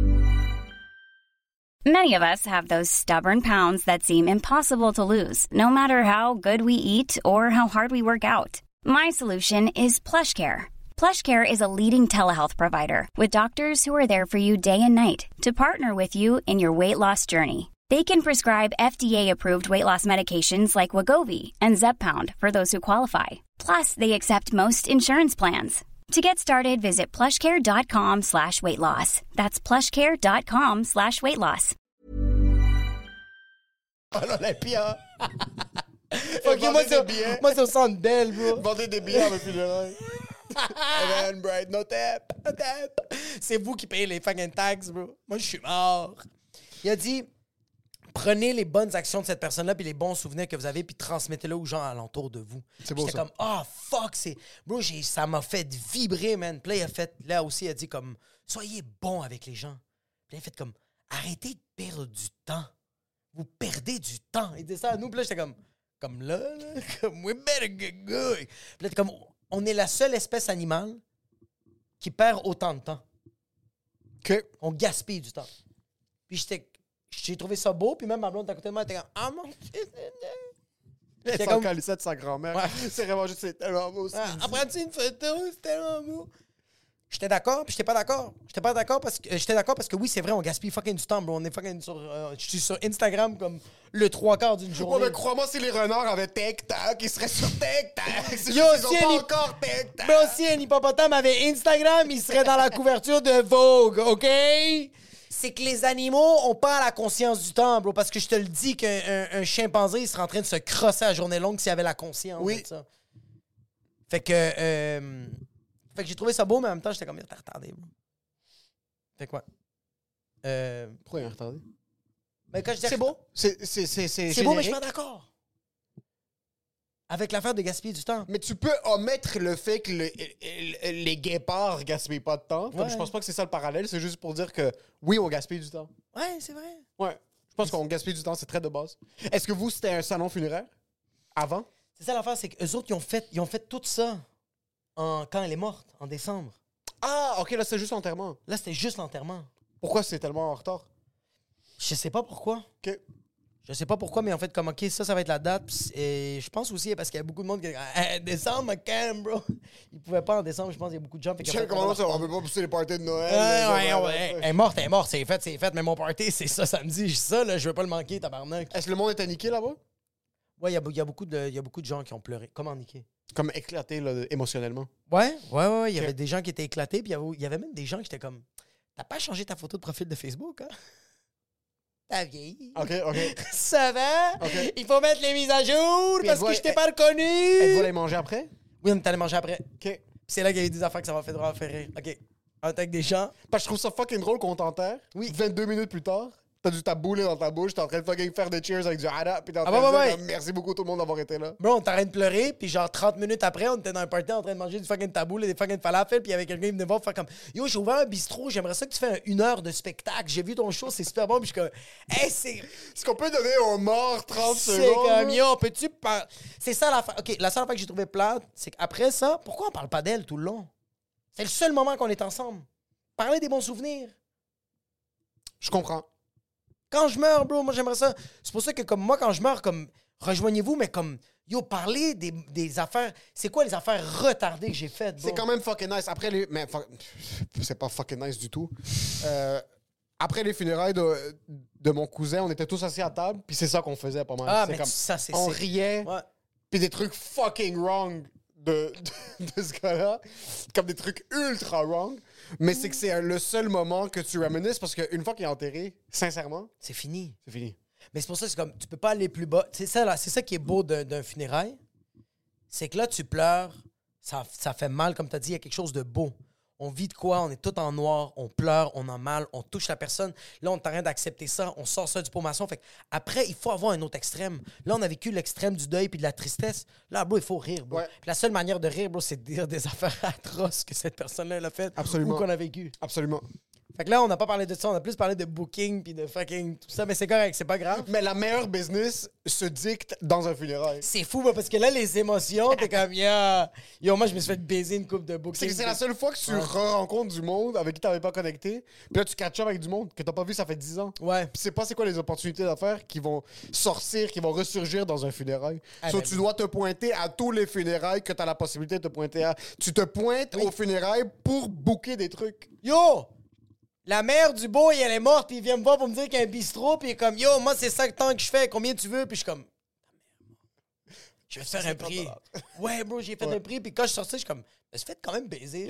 Many of us have those stubborn pounds that seem impossible to lose, no matter how good we eat or how hard we work out. My solution is PlushCare. PlushCare is a leading telehealth provider with doctors who are there for you day and night to partner with you in your weight loss journey. They can prescribe FDA-approved weight loss medications like Wegovy and Zepbound for those who qualify. Plus, they accept most insurance plans. To get started, visit plushcare.com/weightloss. That's plushcare.com/weightloss. À l'Olympia. Ok, moi, c'est au Centre Bell, bro. Vendez des billets à mes funérailles. Evan Bright, no tap. C'est vous qui payez les fucking taxes, bro. Moi, je suis mort. Il a dit, prenez les bonnes actions de cette personne-là puis les bons souvenirs que vous avez puis transmettez-le aux gens alentour de vous. C'est beau, J'étais ça. comme, fuck, c'est... Bro, ça m'a fait vibrer, man. Puis là aussi, il a dit comme, soyez bon avec les gens. Puis là, il a fait comme, arrêtez de perdre du temps. Vous perdez du temps. Il dit ça à nous. Puis là, j'étais comme là, comme, we better get good. Puis là, t'es comme, on est la seule espèce animale qui perd autant de temps. OK. On gaspille du temps. Puis j'ai trouvé ça beau, puis même ma blonde à côté de moi était comme, ah mon fils. C'est comme calissette de sa grand-mère. Ouais. C'est vraiment juste, c'est tellement beau. Après-tu une photo, c'est tellement beau. J'étais d'accord, puis j'étais pas d'accord. J'étais d'accord parce que oui, c'est vrai, on gaspille fucking du temps, bro. On est fucking sur... je suis sur Instagram comme le 3/4 d'une journée. Ouais, mais crois-moi, si les renards avaient TikTok, ils seraient sur TikTok. C'est Yo, juste qu'ils ont pas encore TikTok. Bro, si un hippopotame avait Instagram, il serait dans la couverture de Vogue, OK? C'est que les animaux ont pas la conscience du temps, bro. Parce que je te le dis qu'un chimpanzé, il serait en train de se crosser à journée longue s'il avait la conscience de ça. Fait que j'ai trouvé ça beau, mais en même temps, j'étais comme, t'es retardé, bro. Fait quoi? Pourquoi il est retardé? Mais quand je dis c'est beau. C'est beau, mais je suis pas d'accord. Avec l'affaire de gaspiller du temps. Mais tu peux omettre le fait que les guépards gaspillent pas de temps. Comme je pense pas que c'est ça le parallèle. C'est juste pour dire que oui, on gaspille du temps. Ouais, c'est vrai. Ouais. Je pense qu'on gaspille du temps, c'est très de base. Est-ce que vous, c'était un salon funéraire? Avant? C'est ça l'affaire, c'est qu'eux autres, ils ont fait tout ça quand elle est morte, en décembre. Ah, OK, là, c'était juste l'enterrement. Là, c'était juste l'enterrement. Pourquoi c'est tellement en retard? Je sais pas pourquoi. OK. Je sais pas pourquoi, mais en fait, comme, OK, ça va être la date. Et je pense aussi parce qu'il y a beaucoup de monde qui dit décembre, quand, bro? Ils pouvaient pas en décembre, je pense qu'il y a beaucoup de gens. Je sais comment ça, on peut pas pousser les parties de Noël. Elle est morte, c'est fait. Mais mon party, c'est ça samedi. Ça, là, je veux pas le manquer, tabarnak. Est-ce que le monde était niqué là-bas? Ouais, il y a beaucoup de gens qui ont pleuré. Comment niqué? Comme éclaté, là, émotionnellement. Ouais. Il y avait des gens qui étaient éclatés, puis il y avait même des gens qui étaient comme, t'as pas changé ta photo de profil de Facebook, hein? T'as vieilli. OK. Ça va? OK. Il faut mettre les mises à jour Puis parce que je t'ai pas reconnu. Êtes-vous allé manger après? Oui, on est allé manger après. OK. Puis c'est là qu'il y a eu des affaires que ça m'a fait drôle, faire rire. OK. On était avec des gens. Parce que je trouve ça fucking drôle qu'on t'enterre. Oui. 22 minutes plus tard, t'as du taboulé dans ta bouche, t'es en train de fucking faire des cheers avec du hada, puis t'es en train de dire comme, merci beaucoup tout le monde d'avoir été là. Bro, on était en train de pleurer, puis genre 30 minutes après, on était dans un party en train de manger du fucking taboul et des fucking falafel, puis il y avait quelqu'un qui venait voir faire comme, yo, j'ai ouvert un bistrot, j'aimerais ça que tu fasses 1 heure de spectacle, j'ai vu ton show, c'est super bon, puis je suis comme, hey, Est-ce qu'on peut donner aux morts 30 secondes? C'est comme, yo, peux-tu parler? C'est ça l'affaire. OK, la seule affaire que j'ai trouvé plate, c'est qu'après ça, pourquoi on parle pas d'elle tout le long? C'est le seul moment qu'on est ensemble. Parler des bons souvenirs. Je comprends. Quand je meurs, bro, moi, j'aimerais ça. C'est pour ça que, comme moi, quand je meurs, comme, rejoignez-vous, mais comme, Yo, parler des affaires... C'est quoi les affaires retardées que j'ai faites, bro? C'est quand même fucking nice. Après les... Mais c'est pas fucking nice du tout. Après les funérailles de mon cousin, on était tous assis à table, puis c'est ça qu'on faisait pas mal. Ah, C'est mais comme, ça, c'est... on riait, Ouais. puis des trucs fucking wrong de ce gars-là. Comme des trucs ultra wrong. Mais c'est que c'est le seul moment que tu reminisces, parce qu'une fois qu'il est enterré, sincèrement, C'est fini. c'est fini. Mais c'est pour ça que c'est comme, tu peux pas aller plus bas. C'est ça, là, c'est ça qui est beau d'un funérail. C'est que là, tu pleures, ça fait mal, comme tu as dit, il y a quelque chose de beau. On vit de quoi? On est tout en noir, on pleure, on a mal, on touche la personne. Là, on est en train d'accepter ça, on sort ça du pot maçon. Fait que après, il faut avoir un autre extrême. Là, on a vécu l'extrême du deuil puis de la tristesse. Là, bro, il faut rire, bro. Ouais. Puis la seule manière de rire, bro, c'est de dire des affaires atroces que cette personne-là elle a faites Absolument. ou qu'on a vécu. Absolument. Fait que là, on n'a pas parlé de ça, on a plus parlé de booking puis de fucking tout ça, mais c'est correct, c'est pas grave. Mais la meilleure business se dicte dans un funérail. C'est fou, bah, parce que là, les émotions, t'es comme, yo, moi, je me suis fait baiser une coupe de booking. C'est que c'est la seule fois que tu rencontres du monde avec qui t'avais pas connecté. Puis là, tu catch up avec du monde que t'as pas vu, ça fait 10 ans. Ouais. Puis c'est pas c'est quoi les opportunités d'affaires qui vont sortir, qui vont ressurgir dans un funérail. Ah, So, ben, tu dois te pointer à tous les funérailles que t'as la possibilité de te pointer à. Tu te pointes aux funérailles pour booker des trucs. Yo! La mère du boy, elle est morte, puis il vient me voir pour me dire qu'il y a un bistrot, puis il est comme, yo, moi, c'est 5 temps que je fais, combien tu veux? Puis je suis comme, je vais te faire un prix. Ouais, bro, j'ai fait un prix, puis quand je suis sorti, je suis comme, je me suis fait quand même baiser.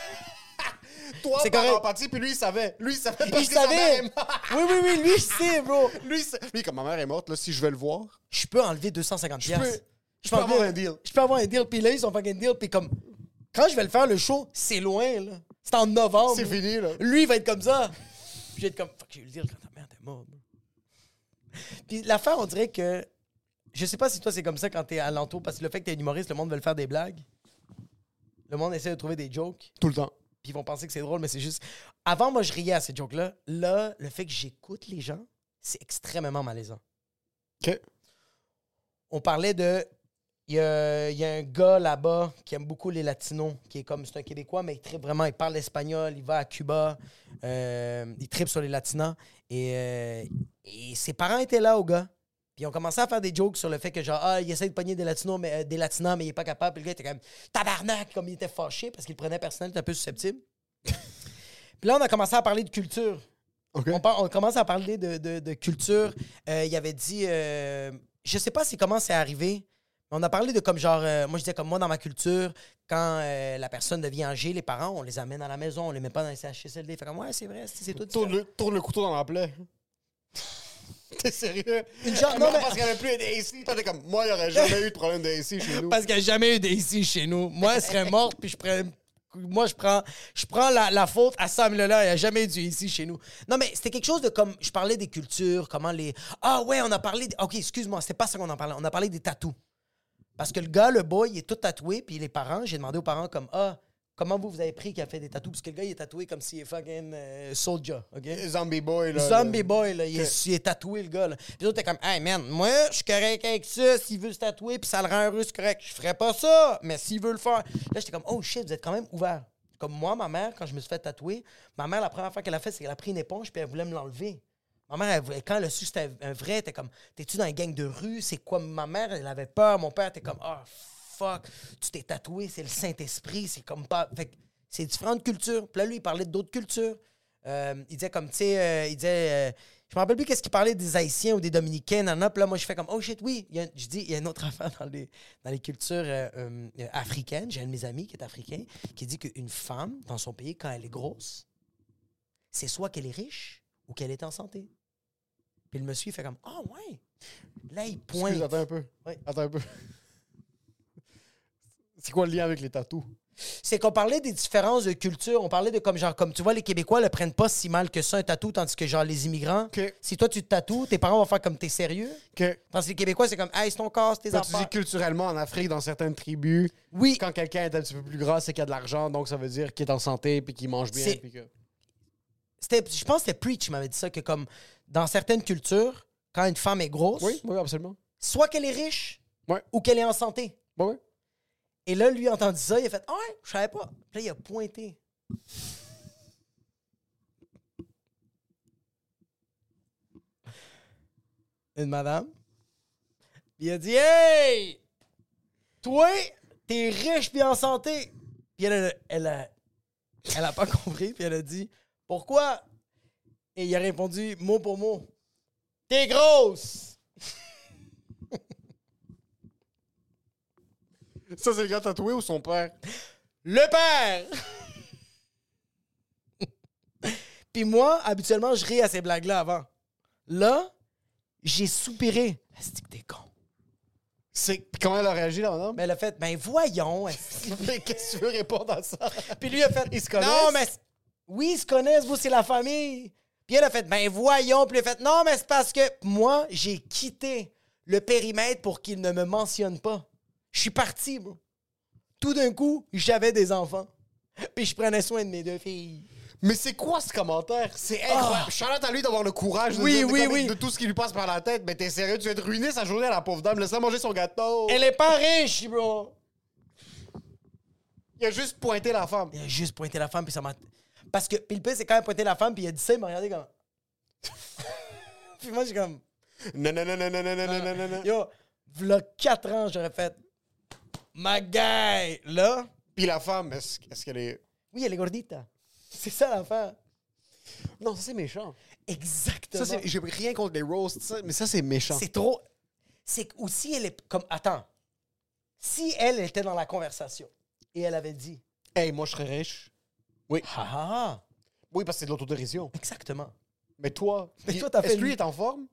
Toi, C'est par correct. empathie, puis lui, il savait. Lui, il savait Puis parce je que sa mère savais. est morte. Oui, lui, je sais, bro. Lui, comme ma mère est morte, là, si je vais le voir, Je peux enlever 250 piastres. je peux avoir un deal. Je peux avoir un deal, puis là, ils ont fucking deal, puis comme, quand je vais le faire, le show, c'est loin, là. C'est en novembre. C'est fini, là. Lui, il va être comme ça. Puis je vais être comme, fuck, j'ai eu le deal quand ta mère était morte. Puis l'affaire, on dirait que, je sais pas si toi, c'est comme ça quand t'es alentour, parce que le fait que t'es un humoriste, le monde veut le faire des blagues. Le monde essaie de trouver des jokes. Tout le temps. Puis ils vont penser que c'est drôle, mais c'est juste... Avant, moi, je riais à ces jokes-là. Là, le fait que j'écoute les gens, c'est extrêmement malaisant. OK. On parlait de... Il y a un gars là-bas qui aime beaucoup les Latinos, qui est comme... C'est un Québécois, mais il tripe vraiment. Il parle espagnol, il va à Cuba. Il tripe sur les Latinos. Et ses parents étaient là, au gars. Puis ils ont commencé à faire des jokes sur le fait que, genre, il essaie de pogner des Latinos, mais il est pas capable. Puis le gars était comme tabarnak, comme il était fâché parce qu'il le prenait personnel, il était un peu susceptible. Puis là, on a commencé à parler de culture. OK. On commence à parler de culture. Il avait dit, je sais pas comment c'est arrivé, mais on a parlé de comme genre, moi je disais comme moi dans ma culture, quand la personne devient âgée, les parents, on les amène à la maison, on les met pas dans les CHSLD. Fait comme, ouais, c'est vrai, c'est tout. Tourne le couteau dans la plaie. T'es sérieux? Non, mais- parce qu'il n'y avait plus d'AC. Toi, t'es comme, moi, il n'y aurait jamais eu de problème d'AC chez nous. Parce qu'il n'y a jamais eu d'ici chez nous. Moi, elle serait morte, puis je prends la faute à Sam là. Il n'y a jamais eu ici chez nous. Non, mais c'était quelque chose de comme... Je parlais des cultures, comment les... Ah ouais, on a parlé... OK, excuse-moi, c'était pas ça qu'on en parlait. On a parlé des tatous. Parce que le gars, le boy, il est tout tatoué, puis les parents, j'ai demandé aux parents comme... Comment vous avez pris qu'il a fait des tatous? Parce que le gars, il est tatoué comme s'il est fucking soldier, OK? Zombie Boy, là. Zombie boy, là, il est tatoué, le gars. Là. Puis l'autre, t'es comme, hey man, moi, je suis correct avec ça. S'il veut se tatouer, puis ça le rend heureux, c'est correct. Je ferais pas ça, mais s'il veut le faire. Là, j'étais comme, oh shit, vous êtes quand même ouvert. Comme moi, ma mère, quand je me suis fait tatouer, ma mère, la première fois qu'elle a fait, c'est qu'elle a pris une éponge, puis elle voulait me l'enlever. Ma mère, quand elle a su que c'était un vrai, elle était comme, t'es-tu dans une gang de rue? C'est quoi? Ma mère, elle avait peur. Mon père était comme, fuck, tu t'es tatoué, c'est le Saint-Esprit, c'est comme pas. Fait que c'est différentes cultures. Puis là, lui, il parlait d'autres cultures. Il disait comme, tu sais, je me rappelle plus qu'est-ce qu'il parlait des Haïtiens ou des Dominicains. Puis là, moi, je fais comme, oh shit, oui. Je dis, il y a une autre affaire dans les cultures africaines. J'ai un de mes amis qui est africain qui dit qu'une femme, dans son pays, quand elle est grosse, c'est soit qu'elle est riche ou qu'elle est en santé. Puis le monsieur, il fait comme, ouais. Là, il pointe. Excuse, attends un peu. Ouais. Attends un peu. C'est quoi le lien avec les tatous? C'est qu'on parlait des différences de culture. On parlait de comme tu vois, les Québécois le prennent pas si mal que ça, un tatou, tandis que genre les immigrants, OK. si toi tu te tatoues, tes parents vont faire comme t'es sérieux. Que Tandis que les Québécois, c'est comme, hey, c'est ton corps, c'est tes quand tu dis affaires. culturellement, en Afrique, dans certaines tribus, Oui. quand quelqu'un est un petit peu plus gras, c'est qu'il a de l'argent, donc ça veut dire qu'il est en santé puis qu'il mange bien. C'est- Puis que... Je pense que c'était Preach qui m'avait dit ça, que comme dans certaines cultures, quand une femme est grosse, Oui, absolument. soit qu'elle est riche Ouais. ou qu'elle est en santé. Ouais. Et là, lui a entendu ça, il a fait, ouais, je savais pas. Puis là, il a pointé. Une madame. Puis il a dit, hey! toi, t'es riche puis en santé. Puis elle a pas compris, puis elle a dit, pourquoi? Et il a répondu, mot pour mot, t'es grosse! Ça, c'est le gars tatoué ou son père? Le père! Puis moi, habituellement, je ris à ces blagues-là avant. Là, j'ai soupiré. Est-ce que t'es con? Puis comment elle a réagi, là, madame? Mais elle a fait, ben voyons. Mais qu'est-ce que tu veux répondre à ça? Puis lui a fait, Ils se connaissent? non, mais oui, ils se connaissent, vous, c'est la famille. Puis elle a fait, ben voyons. Puis elle a fait, non, mais c'est parce que moi, j'ai quitté le périmètre pour qu'il ne me mentionne pas. Je suis parti, bro. Tout d'un coup, j'avais des enfants. Puis je prenais soin de mes 2 filles. Mais c'est quoi ce commentaire? C'est incroyable. Charlotte à lui d'avoir le courage de tout ce qui lui passe par la tête. Mais t'es sérieux? Tu viens de ruiner sa journée à la pauvre dame. Laisse-la manger son gâteau. Elle est pas riche, bro. Il a juste pointé la femme. Il a juste pointé la femme, puis ça m'a... Parce que, puis le pire, c'est quand il a pointé la femme, puis il a dit ça, il m'a regardé comme... Puis moi, j'ai comme... Non. Yo, v'là 4 ans, j'aurais fait... Ma guy! Là... Puis la femme, est-ce qu'elle est... Oui, elle est gordita. C'est ça l'affaire. Non, ça c'est méchant. Exactement. Ça, j'ai rien contre les roasts, mais ça c'est méchant. C'est trop... C'est aussi, elle est comme... Attends. Si elle était dans la conversation, et elle avait dit... Hey, moi je serais riche. Oui. Ah! Oui, parce que c'est de l'autodérision. Exactement. Mais toi, Mais toi, t'as fait est-ce que lui est en forme?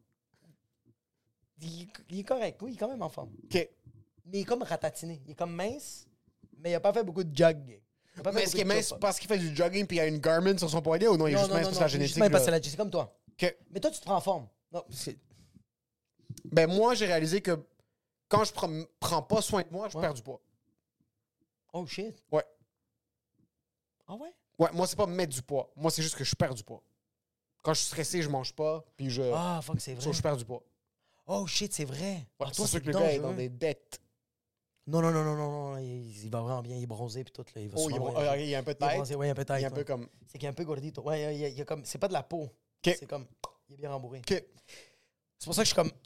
Il est correct. Oui, il est quand même en forme. OK. Mais il est comme ratatiné. Il est comme mince, mais il a pas fait beaucoup de jogging. Mais est-ce qu'il est mince parce qu'il fait du jogging puis il a une Garmin sur son poignet ou non, il est juste mince parce que la génétique? Juste mince parce que c'est comme toi. OK. Mais toi, tu te prends en forme. Non, c'est... Ben moi, j'ai réalisé que quand je prends pas soin de moi, je perds du poids. Oh shit. Ouais. Ah ouais? Ouais, moi, c'est pas mettre du poids. Moi, c'est juste que je perds du poids. Quand je suis stressé, je mange pas, puis je... Ah, fuck, c'est vrai. So, je perds du poids. Oh shit, c'est vrai. Ouais, Ah, c'est toi, sûr que le dangereux. gars est dans des dettes. Non. Il va vraiment bien. Il est bronzé, puis tout. Là, il va Oh, souvent- il y a un peu de il est tête. bronzé, ouais, il y a un peu de Il tête. est un peu ouais. comme... C'est qu'il est un peu gordito. Ouais, il y a comme... C'est pas de la peau. C'est comme... Il est bien rembourré. OK. C'est pour ça que je suis comme...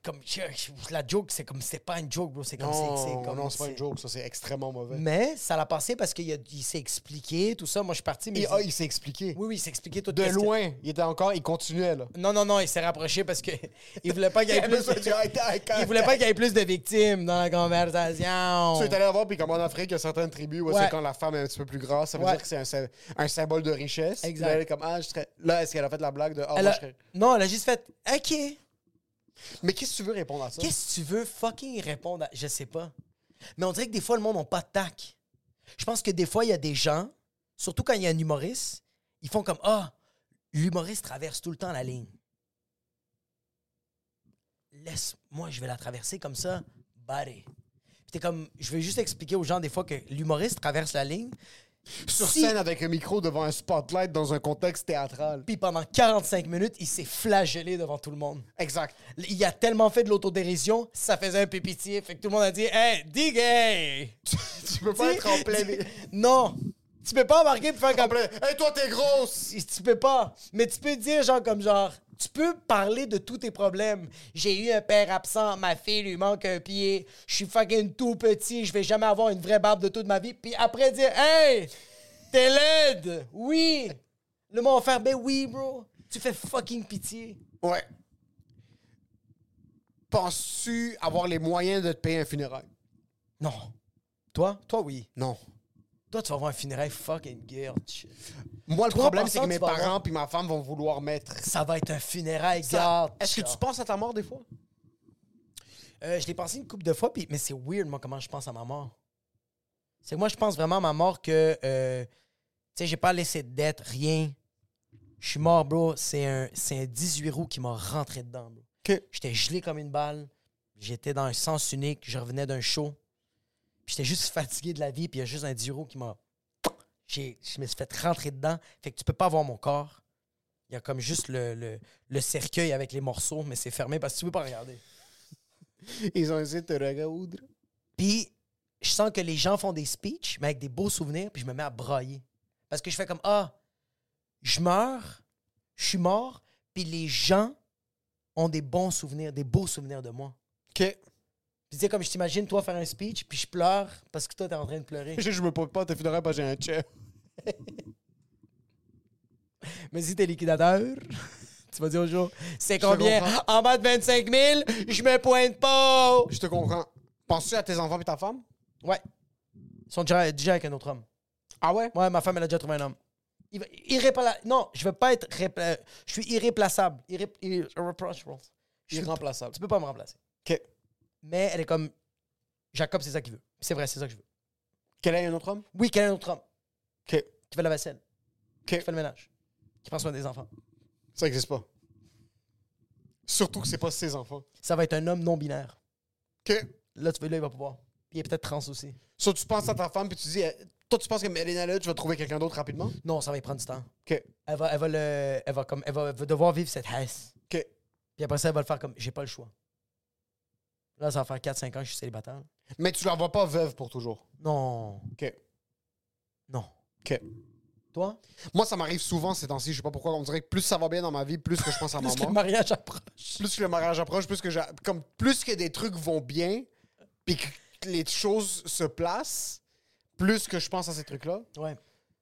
la joke, c'est comme... C'est pas une joke, bro. C'est comme... Non, c'est pas une joke. Ça, c'est extrêmement mauvais. Mais ça l'a passé parce qu'il s'est expliqué, tout ça. Moi, je suis parti, mais... Il s'est expliqué. Oui, il s'est expliqué tout De loin, il continuait, là. Non, il s'est rapproché parce que il voulait pas qu'il y ait plus... Il Il voulait pas qu'il y ait plus de victimes dans la conversation. Tu es allé la voir, puis comme en Afrique, il y a certaines tribus où c'est quand la femme est un petit peu plus grasse, ça veut dire que c'est un symbole de richesse. Exact. Là, elle est comme, là, est-ce qu'elle a fait la blague de, Non, elle a juste fait « OK ». Mais qu'est-ce que tu veux répondre à ça? Qu'est-ce que tu veux fucking répondre à... Je sais pas. Mais on dirait que des fois, le monde n'a pas de tact. Je pense que des fois, il y a des gens, surtout quand il y a un humoriste, ils font comme « Ah, l'humoriste traverse tout le temps la ligne. Laisse-moi, je vais la traverser comme ça. Barré. » Puis t'es comme... Je vais juste expliquer aux gens des fois que l'humoriste traverse la ligne. Sur scène avec un micro devant un spotlight dans un contexte théâtral. Puis pendant 45 minutes, il s'est flagellé devant tout le monde. Exact. Il a tellement fait de l'autodérision, ça faisait un peu pitié. Fait que tout le monde a dit « Hey, dis gay! » Tu peux pas être en plein... Non! Tu peux pas embarquer pour faire comme... Hey, toi, t'es grosse! Tu peux pas. Mais tu peux dire genre... Tu peux parler de tous tes problèmes. J'ai eu un père absent, ma fille lui manque un pied, je suis fucking tout petit, je vais jamais avoir une vraie barbe de toute ma vie. Puis après dire, hey, t'es laide. Oui. Le monde va faire, ben oui, bro. Tu fais fucking pitié. Ouais. Penses-tu avoir les moyens de te payer un funérail? Non. Toi, oui. Non. Toi, tu vas avoir un funérail fucking girl. Moi, le Toi, problème, pensant c'est que que mes tu vas parents avoir- puis ma femme vont vouloir mettre... Ça va être un funérail girl. Est-ce que tu penses à ta mort des fois? Je l'ai pensé une couple de fois, mais c'est weird, moi, comment je pense à ma mort. C'est que moi, je pense vraiment à ma mort que, tu sais, j'ai pas laissé de dette, rien. Je suis mort, bro. C'est un 18 roues qui m'a rentré dedans, bro. OK. J'étais gelé comme une balle. J'étais dans un sens unique. Je revenais d'un show. Puis j'étais juste fatigué de la vie. Puis il y a juste un 10 roues qui m'a... Je me suis fait rentrer dedans. Fait que tu peux pas voir mon corps. Il y a comme juste le cercueil avec les morceaux, mais c'est fermé parce que tu peux pas regarder. Ils ont essayé de te regarder. Puis, je sens que les gens font des speeches, mais avec des beaux souvenirs, puis je me mets à brailler. Parce que je fais comme, je meurs, je suis mort, puis les gens ont des bons souvenirs, des beaux souvenirs de moi. OK. Puis tu sais, comme je t'imagine, toi, faire un speech, puis je pleure parce que toi, t'es en train de pleurer. Je me pose pas à tes funérailles parce que j'ai un chair. Mais si t'es liquidateur, tu vas dire au jour, c'est te combien? comprends. En bas de 25 000, je me pointe pas! Je te comprends. Penses-tu à tes enfants et ta femme? Ouais. Ils sont déjà avec un autre homme. Ah ouais? Ouais, ma femme, elle a déjà trouvé un homme. Non, je veux pas être... je suis irréplaçable. Irreproachable. Irremplaçable. Tu peux pas me remplacer. OK. Mais elle est comme... Jacob, c'est ça qu'il veut. C'est vrai, c'est ça que je veux. Quel est un autre homme? Oui, quel est un autre homme? OK. Qui fait la vaisselle. Qui OK. fait le ménage. Qui prend soin des enfants. Ça n'existe pas. Surtout que c'est pas ses enfants. Ça va être un homme non-binaire. OK. Là, il va pouvoir. Puis il est peut-être trans aussi. So, tu penses à ta femme puis tu dis, toi, tu penses que Mélina, là, tu vas trouver quelqu'un d'autre rapidement? Non, ça va y prendre du temps. OK. Elle va devoir vivre cette haisse. OK. Puis après ça, elle va le faire comme j'ai pas le choix. Là, ça va faire 4-5 ans que je suis célibataire. Mais tu la vois pas veuve pour toujours. Non. OK. Non. OK. Toi? Moi, ça m'arrive souvent ces temps-ci. Je sais pas pourquoi. On dirait que plus ça va bien dans ma vie, plus que je pense à ma Plus que le mort. mariage approche. Plus que le mariage approche, plus que des trucs vont bien, puis que les choses se placent, plus que je pense à ces trucs-là. Ouais.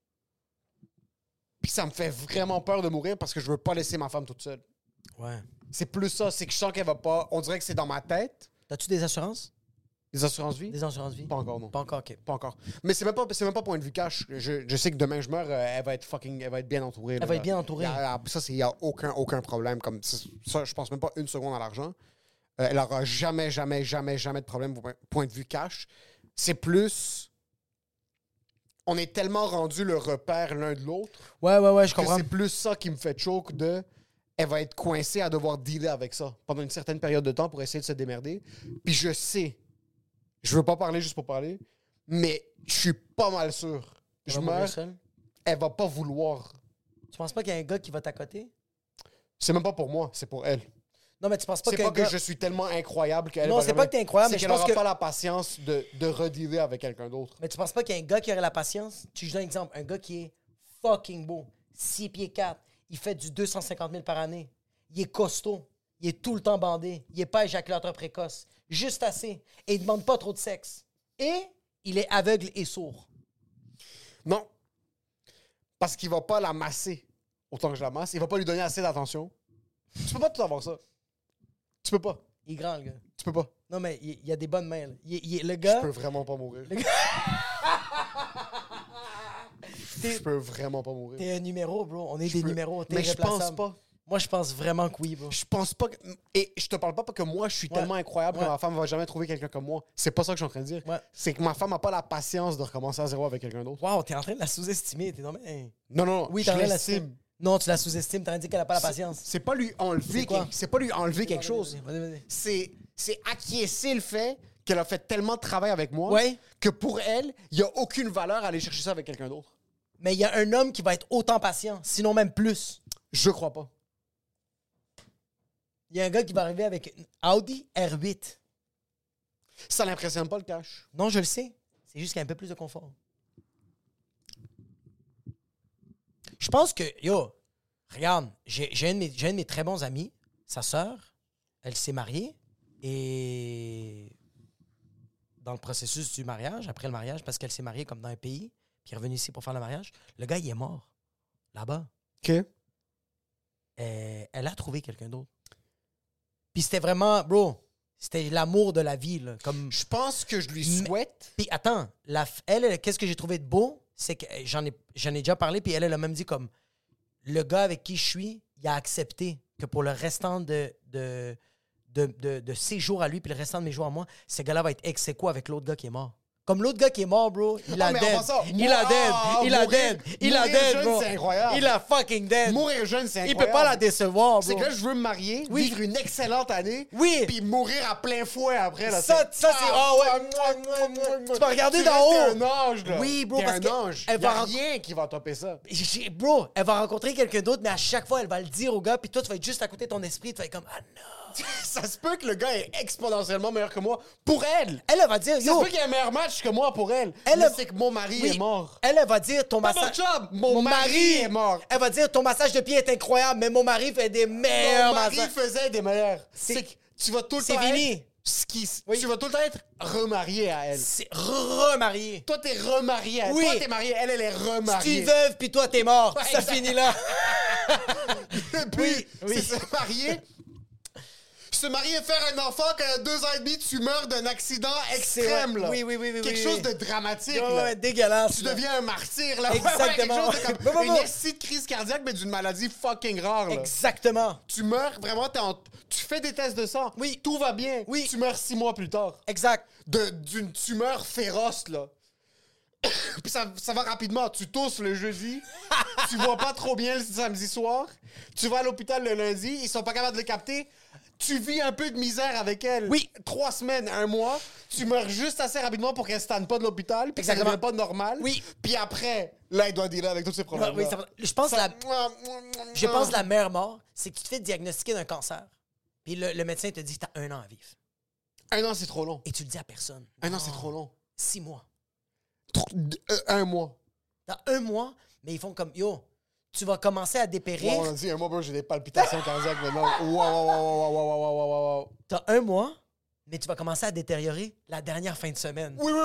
Puis ça me fait vraiment peur de mourir parce que je veux pas laisser ma femme toute seule. Ouais. C'est plus ça, c'est que je sens qu'elle va pas. On dirait que c'est dans ma tête. T'as-tu des assurances? Les assurances vie? Des assurances vie? Pas encore, non. Pas encore, OK. Pas encore. Mais c'est même pas point de vue cash. Je sais que demain je meurs, elle va être bien entourée. Elle va être bien entourée. Il y a aucun problème. Comme ça, je pense même pas une seconde à l'argent. Elle aura jamais de problème point de vue cash. C'est plus... On est tellement rendu le repère l'un de l'autre Ouais, je que comprends. c'est plus ça qui me fait choke de... Elle va être coincée à devoir dealer avec ça pendant une certaine période de temps pour essayer de se démerder. Puis je sais, je veux pas parler juste pour parler, mais je suis pas mal sûr. Je meurs, Seul. elle va pas vouloir. Tu penses pas qu'il y a un gars qui va t'accoter? C'est même pas pour moi, c'est pour elle. Non, mais tu penses pas C'est qu'un pas que gars... je suis tellement incroyable qu'elle Non, va c'est jamais- pas que t'es incroyable, mais c'est je qu'elle pense aura que- pas la patience de redealer avec quelqu'un d'autre. Mais tu penses pas qu'il y a un gars qui aurait la patience? Je donne un exemple. Un gars qui est fucking beau. 6 pieds 4. Il fait du 250 000 par année. Il est costaud. Il est tout le temps bandé. Il est pas éjaculateur précoce. Juste assez. Et il demande pas trop de sexe. Et il est aveugle et sourd. Non. Parce qu'il va pas la masser autant que je la masse. Il va pas lui donner assez d'attention. Tu peux pas tout avoir ça. Tu peux pas. Il est grand, le gars. Tu peux pas. Non, mais il a des bonnes mains. Là. Le Je gars... peux vraiment pas mourir. Je peux vraiment pas mourir. T'es un numéro, bro. On est des numéros. T'es Mais je pense irréplaçable. pas. Moi, je pense vraiment que oui, bro. Je pense pas que... Et je te parle pas que moi, je suis tellement incroyable que Ouais. ma femme va jamais trouver quelqu'un comme moi. C'est pas ça que je suis en train de dire. Ouais. C'est que ma femme a pas la patience de recommencer à zéro avec quelqu'un d'autre. Wow, t'es en train de la sous-estimer. T'es non, mais... Non, Oui, je t'es en train de la l'estime. Non, tu la sous-estimes. T'as dit qu'elle a pas la patience. C'est pas lui enlever, C'est quoi? c'est pas lui enlever quelque chose. Vas-y. C'est acquiescer le fait qu'elle a fait tellement de travail avec moi Ouais. que pour elle, il y a aucune valeur à aller chercher ça avec quelqu'un d'autre. Mais il y a un homme qui va être autant patient, sinon même plus. Je crois pas. Il y a un gars qui va arriver avec une Audi R8. Ça l'impressionne pas le cash. Non, je le sais. C'est juste qu'il y a un peu plus de confort. Je pense que, regarde, j'ai un de mes très bons amis, sa sœur, elle s'est mariée et dans le processus du mariage, après le mariage, parce qu'elle s'est mariée comme dans un pays, puis elle est revenue ici pour faire le mariage, le gars, il est mort, là-bas. OK. Elle a trouvé quelqu'un d'autre. Puis c'était vraiment, bro, c'était l'amour de la vie, là, comme... Je pense que je lui souhaite. Puis attends, elle, qu'est-ce que j'ai trouvé de beau, c'est que j'en ai déjà parlé, puis elle a même dit comme, le gars avec qui je suis, il a accepté que pour le restant de ses jours à lui, puis le restant de mes jours à moi, ce gars-là va être ex aequo avec l'autre gars qui est mort. Comme l'autre gars qui est mort, bro, il a mais dead. en passant, Il a dead, jeune, c'est incroyable. Il a fucking dead. Mourir jeune, c'est Il incroyable. peut pas la décevoir, bro. C'est que là, je veux me marier, Oui. vivre une excellente année, Oui. puis mourir à plein fouet après. Là, Ça, c'est... Ah ouais. Tu vas regarder d'en haut. T'es un ange, là. Oui, bro, T'es parce un que ange. elle Y a va rien qui va topper ça. Bro, elle va rencontrer quelqu'un d'autre, mais à chaque fois, elle va le dire au gars, puis toi, tu vas être juste à côté de ton esprit, tu vas être comme, ah non. Ça se peut que le gars est exponentiellement meilleur que moi pour elle. Elle va dire, Ça se yo, peut qu'il y ait un meilleur match que moi pour elle. Elle Mais a- c'est que mon mari oui, est mort. Elle va dire, ton Pas mon massage... job, mon mari est mort. Elle va dire, ton massage de pied est incroyable, mais mon mari fait des meilleurs Mon mari massages. faisait des meilleurs. C'est- C'est que tu vas tout le C'est temps fini. être Tu vas tout le temps être remarié à elle. C'est remarié. Toi, t'es remarié à elle. Oui. Toi, t'es marié, elle est remariée. Tu es veuve, puis toi, t'es mort. Ouais, Ça exact. finit là. Puis, oui. c'est se marier. Se marier, faire un enfant, qu'à 2 ans et demi, tu meurs d'un accident extrême, vrai. là. Oui. Quelque oui. chose de dramatique, Ouais, là. ouais, dégueulasse. Tu là. deviens un martyr, là. Exactement. Quelque chose de comme Ouais. une petite crise cardiaque, mais d'une maladie fucking rare, là. Exactement. Tu meurs, vraiment, tu fais des tests de sang. Oui. Tout va bien. Oui. Tu meurs 6 mois plus tard. Exact. D'une tumeur féroce, là. Puis ça va rapidement. Tu tousses le jeudi, tu vois pas trop bien le samedi soir, tu vas à l'hôpital le lundi, ils sont pas capables de le capter. Tu vis un peu de misère avec elle. Oui. 3 semaines, 1 mois, tu meurs juste assez rapidement pour qu'elle ne stane pas de l'hôpital, puis que ça ne Exactement. devienne pas normal. Oui. Puis après, là, elle doit dealer avec tous ces problèmes. Oui, je pense que la meilleure mort, c'est que tu te fais diagnostiquer d'un cancer. Puis le médecin te dit que tu as 1 an à vivre. 1 an, c'est trop long. Et tu le dis à personne. 1 an, c'est trop long. 6 mois. 1 mois. Dans 1 mois, mais ils font comme, yo, tu vas commencer à dépérir. Wow, on a dit 1 mois, bro, j'ai des palpitations cardiaques maintenant. Wow. T'as 1 mois, mais tu vas commencer à détériorer la dernière fin de semaine. Oui.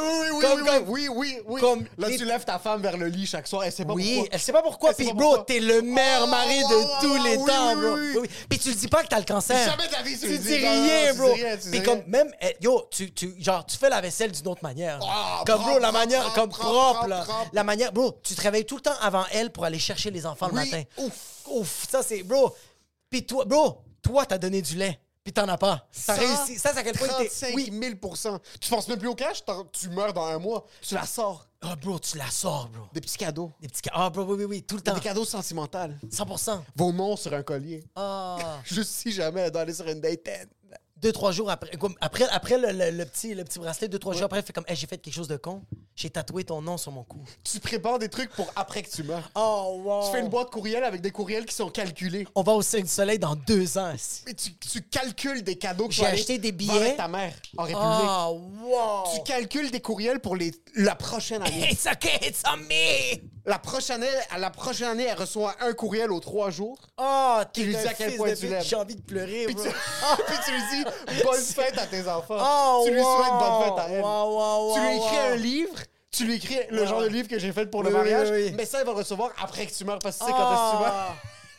Comme Là, les- tu lèves ta femme vers le lit chaque soir, elle sait pas Oui, pourquoi. elle sait pas pourquoi. Elle sait Puis, pas bro, pourquoi. t'es le meilleur mari de tous les oui, temps, oui, bro. oui. Oui. Puis tu le dis pas que t'as le cancer. Jamais de la vie, tu tu le dis dis. Non, rien, tu bro. dis rien, tu dis Puis rien. comme, même, yo, tu fais la vaisselle d'une autre manière. Ah, comme, bro, propre, la manière, propre, comme propre, propre, là. propre. La manière, bro, tu te réveilles tout le temps avant elle pour aller chercher les enfants le Oui, matin. ouf. Ça, c'est, bro. Puis toi, bro, t'as donné du lait. Puis t'en as pas. T'as réussi. Ça, c'est à quel point t'es... 35 Oui. 000%. Tu penses même plus au cash, tu meurs dans 1 mois. Tu la sors. Ah, bro, tu la sors, bro. Des petits cadeaux. Des petits... Ah, bro, oui, tout le temps. Des cadeaux sentimentaux. 100%. Vos noms sur un collier. Ah... Juste si jamais elle doit aller sur une date. 2-3 jours après, après le petit bracelet, 2-3 jours après, elle fait comme, hey, j'ai fait quelque chose de con. J'ai tatoué ton nom sur mon cou. Tu prépares des trucs pour après que tu meurs. Oh, wow. Tu fais une boîte courriel avec des courriels qui sont calculés. On va au Cirque du Soleil dans 2 ans. Et tu calcules des cadeaux que J'ai tu vas aller acheté des voir billets. avec ta mère en République. Oh, wow. Tu calcules des courriels pour la prochaine année. It's okay, it's on me. La prochaine année, elle reçoit un courriel aux 3 jours. Oh, Qui lui dit à quel point tu l'aimes. J'ai envie de pleurer, Puis bro. puis tu lui dis bonne fête à tes enfants. Oh, tu lui wow. souhaites bonne fête à elle. Wow, Tu lui écris wow. un livre. Tu lui écris le Wow. genre de livre que j'ai fait pour le Oui, mariage. oui. Mais ça, elle va le recevoir après que tu meurs parce que tu sais quand est-ce que tu meurs.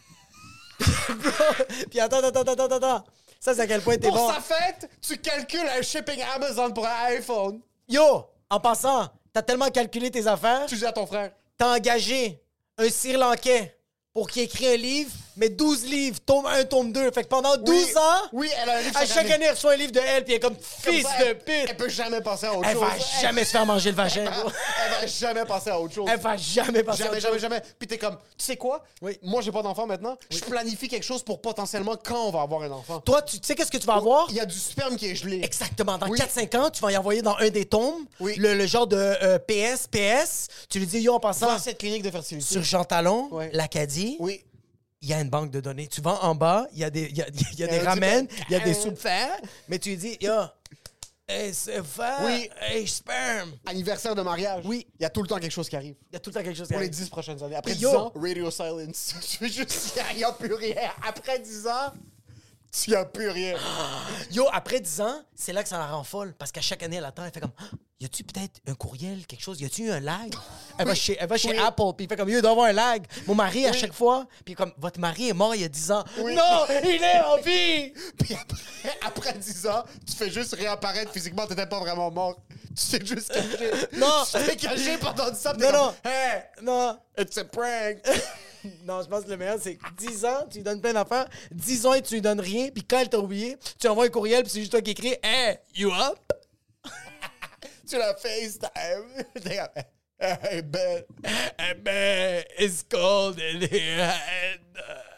Puis attends. Ça, c'est à quel point t'es Pour bon. sa fête, tu calcules un shipping Amazon pour un iPhone. Yo, en passant, t'as tellement calculé tes affaires, Tu dis à ton frère. t'as engagé un Sri Lankais pour qu'il écrit un livre, mais 12 livres, tome 1, tome 2. Fait que pendant 12 ans, Oui, elle a un livre à chaque année, elle reçoit un livre de elle, puis elle est comme Comme fils ça, de Elle pute. peut jamais passer à autre Elle chose. va jamais se faire manger le vagin, bro. Elle va jamais passer à autre chose. Elle va jamais passer à autre chose. Jamais. Puis t'es comme, tu sais quoi? Oui. Moi, j'ai pas d'enfant maintenant. Je planifie quelque chose pour potentiellement quand on va avoir un enfant. Toi, tu sais qu'est-ce que tu vas avoir? Il y a du sperme qui est gelé. Exactement. Dans Oui. 4-5 ans, tu vas y envoyer dans un des tomes Oui. le genre de PS. Tu lui dis, yo, en passant, Dans cette clinique de fertilité. sur Jean Talon, Ouais. l'Acadie, Oui. il y a une banque de données. Tu vas en bas, il y a des, il y a des un ramen, petit peu- il y a des soupes fer, mais tu lui dis, yo, hey, c'est fer, Oui. hey, sperme. Anniversaire de mariage. Oui. Il y a tout le temps quelque chose qui arrive. Il y a tout le temps quelque chose Pour qui les arrive. 10 prochaines années. Après Puis 10 yo. ans, radio silence. Tu fais juste, il n'y a plus rien. Après 10 ans, tu n'y as plus rien. Yo, après 10 ans, c'est là que ça la rend folle. Parce qu'à chaque année, elle attend, elle fait comme, ah, y a-tu peut-être un courriel, quelque chose? Y a-tu eu un lag? Elle va chez Oui. Apple, puis il fait comme, il doit y avoir un lag. Mon mari, à chaque fois, puis comme, votre mari est mort il y a 10 ans. Oui. Non, il est en vie! Puis après 10 ans, tu fais juste réapparaître physiquement. Tu n'étais pas vraiment mort. Tu t'es juste caché. Non. Tu t'es caché pendant 10 ans. Non. Hey, Non. it's a prank. Non, je pense que le meilleur, c'est 10 ans, tu lui donnes plein d'affaires. 10 ans et tu lui donnes rien, puis quand elle t'a oublié, tu envoies un courriel, puis c'est juste toi qui écris, hey, you up? Tu la FaceTime. T'es comme, hey, Ben. Hey, man, it's cold in here. And,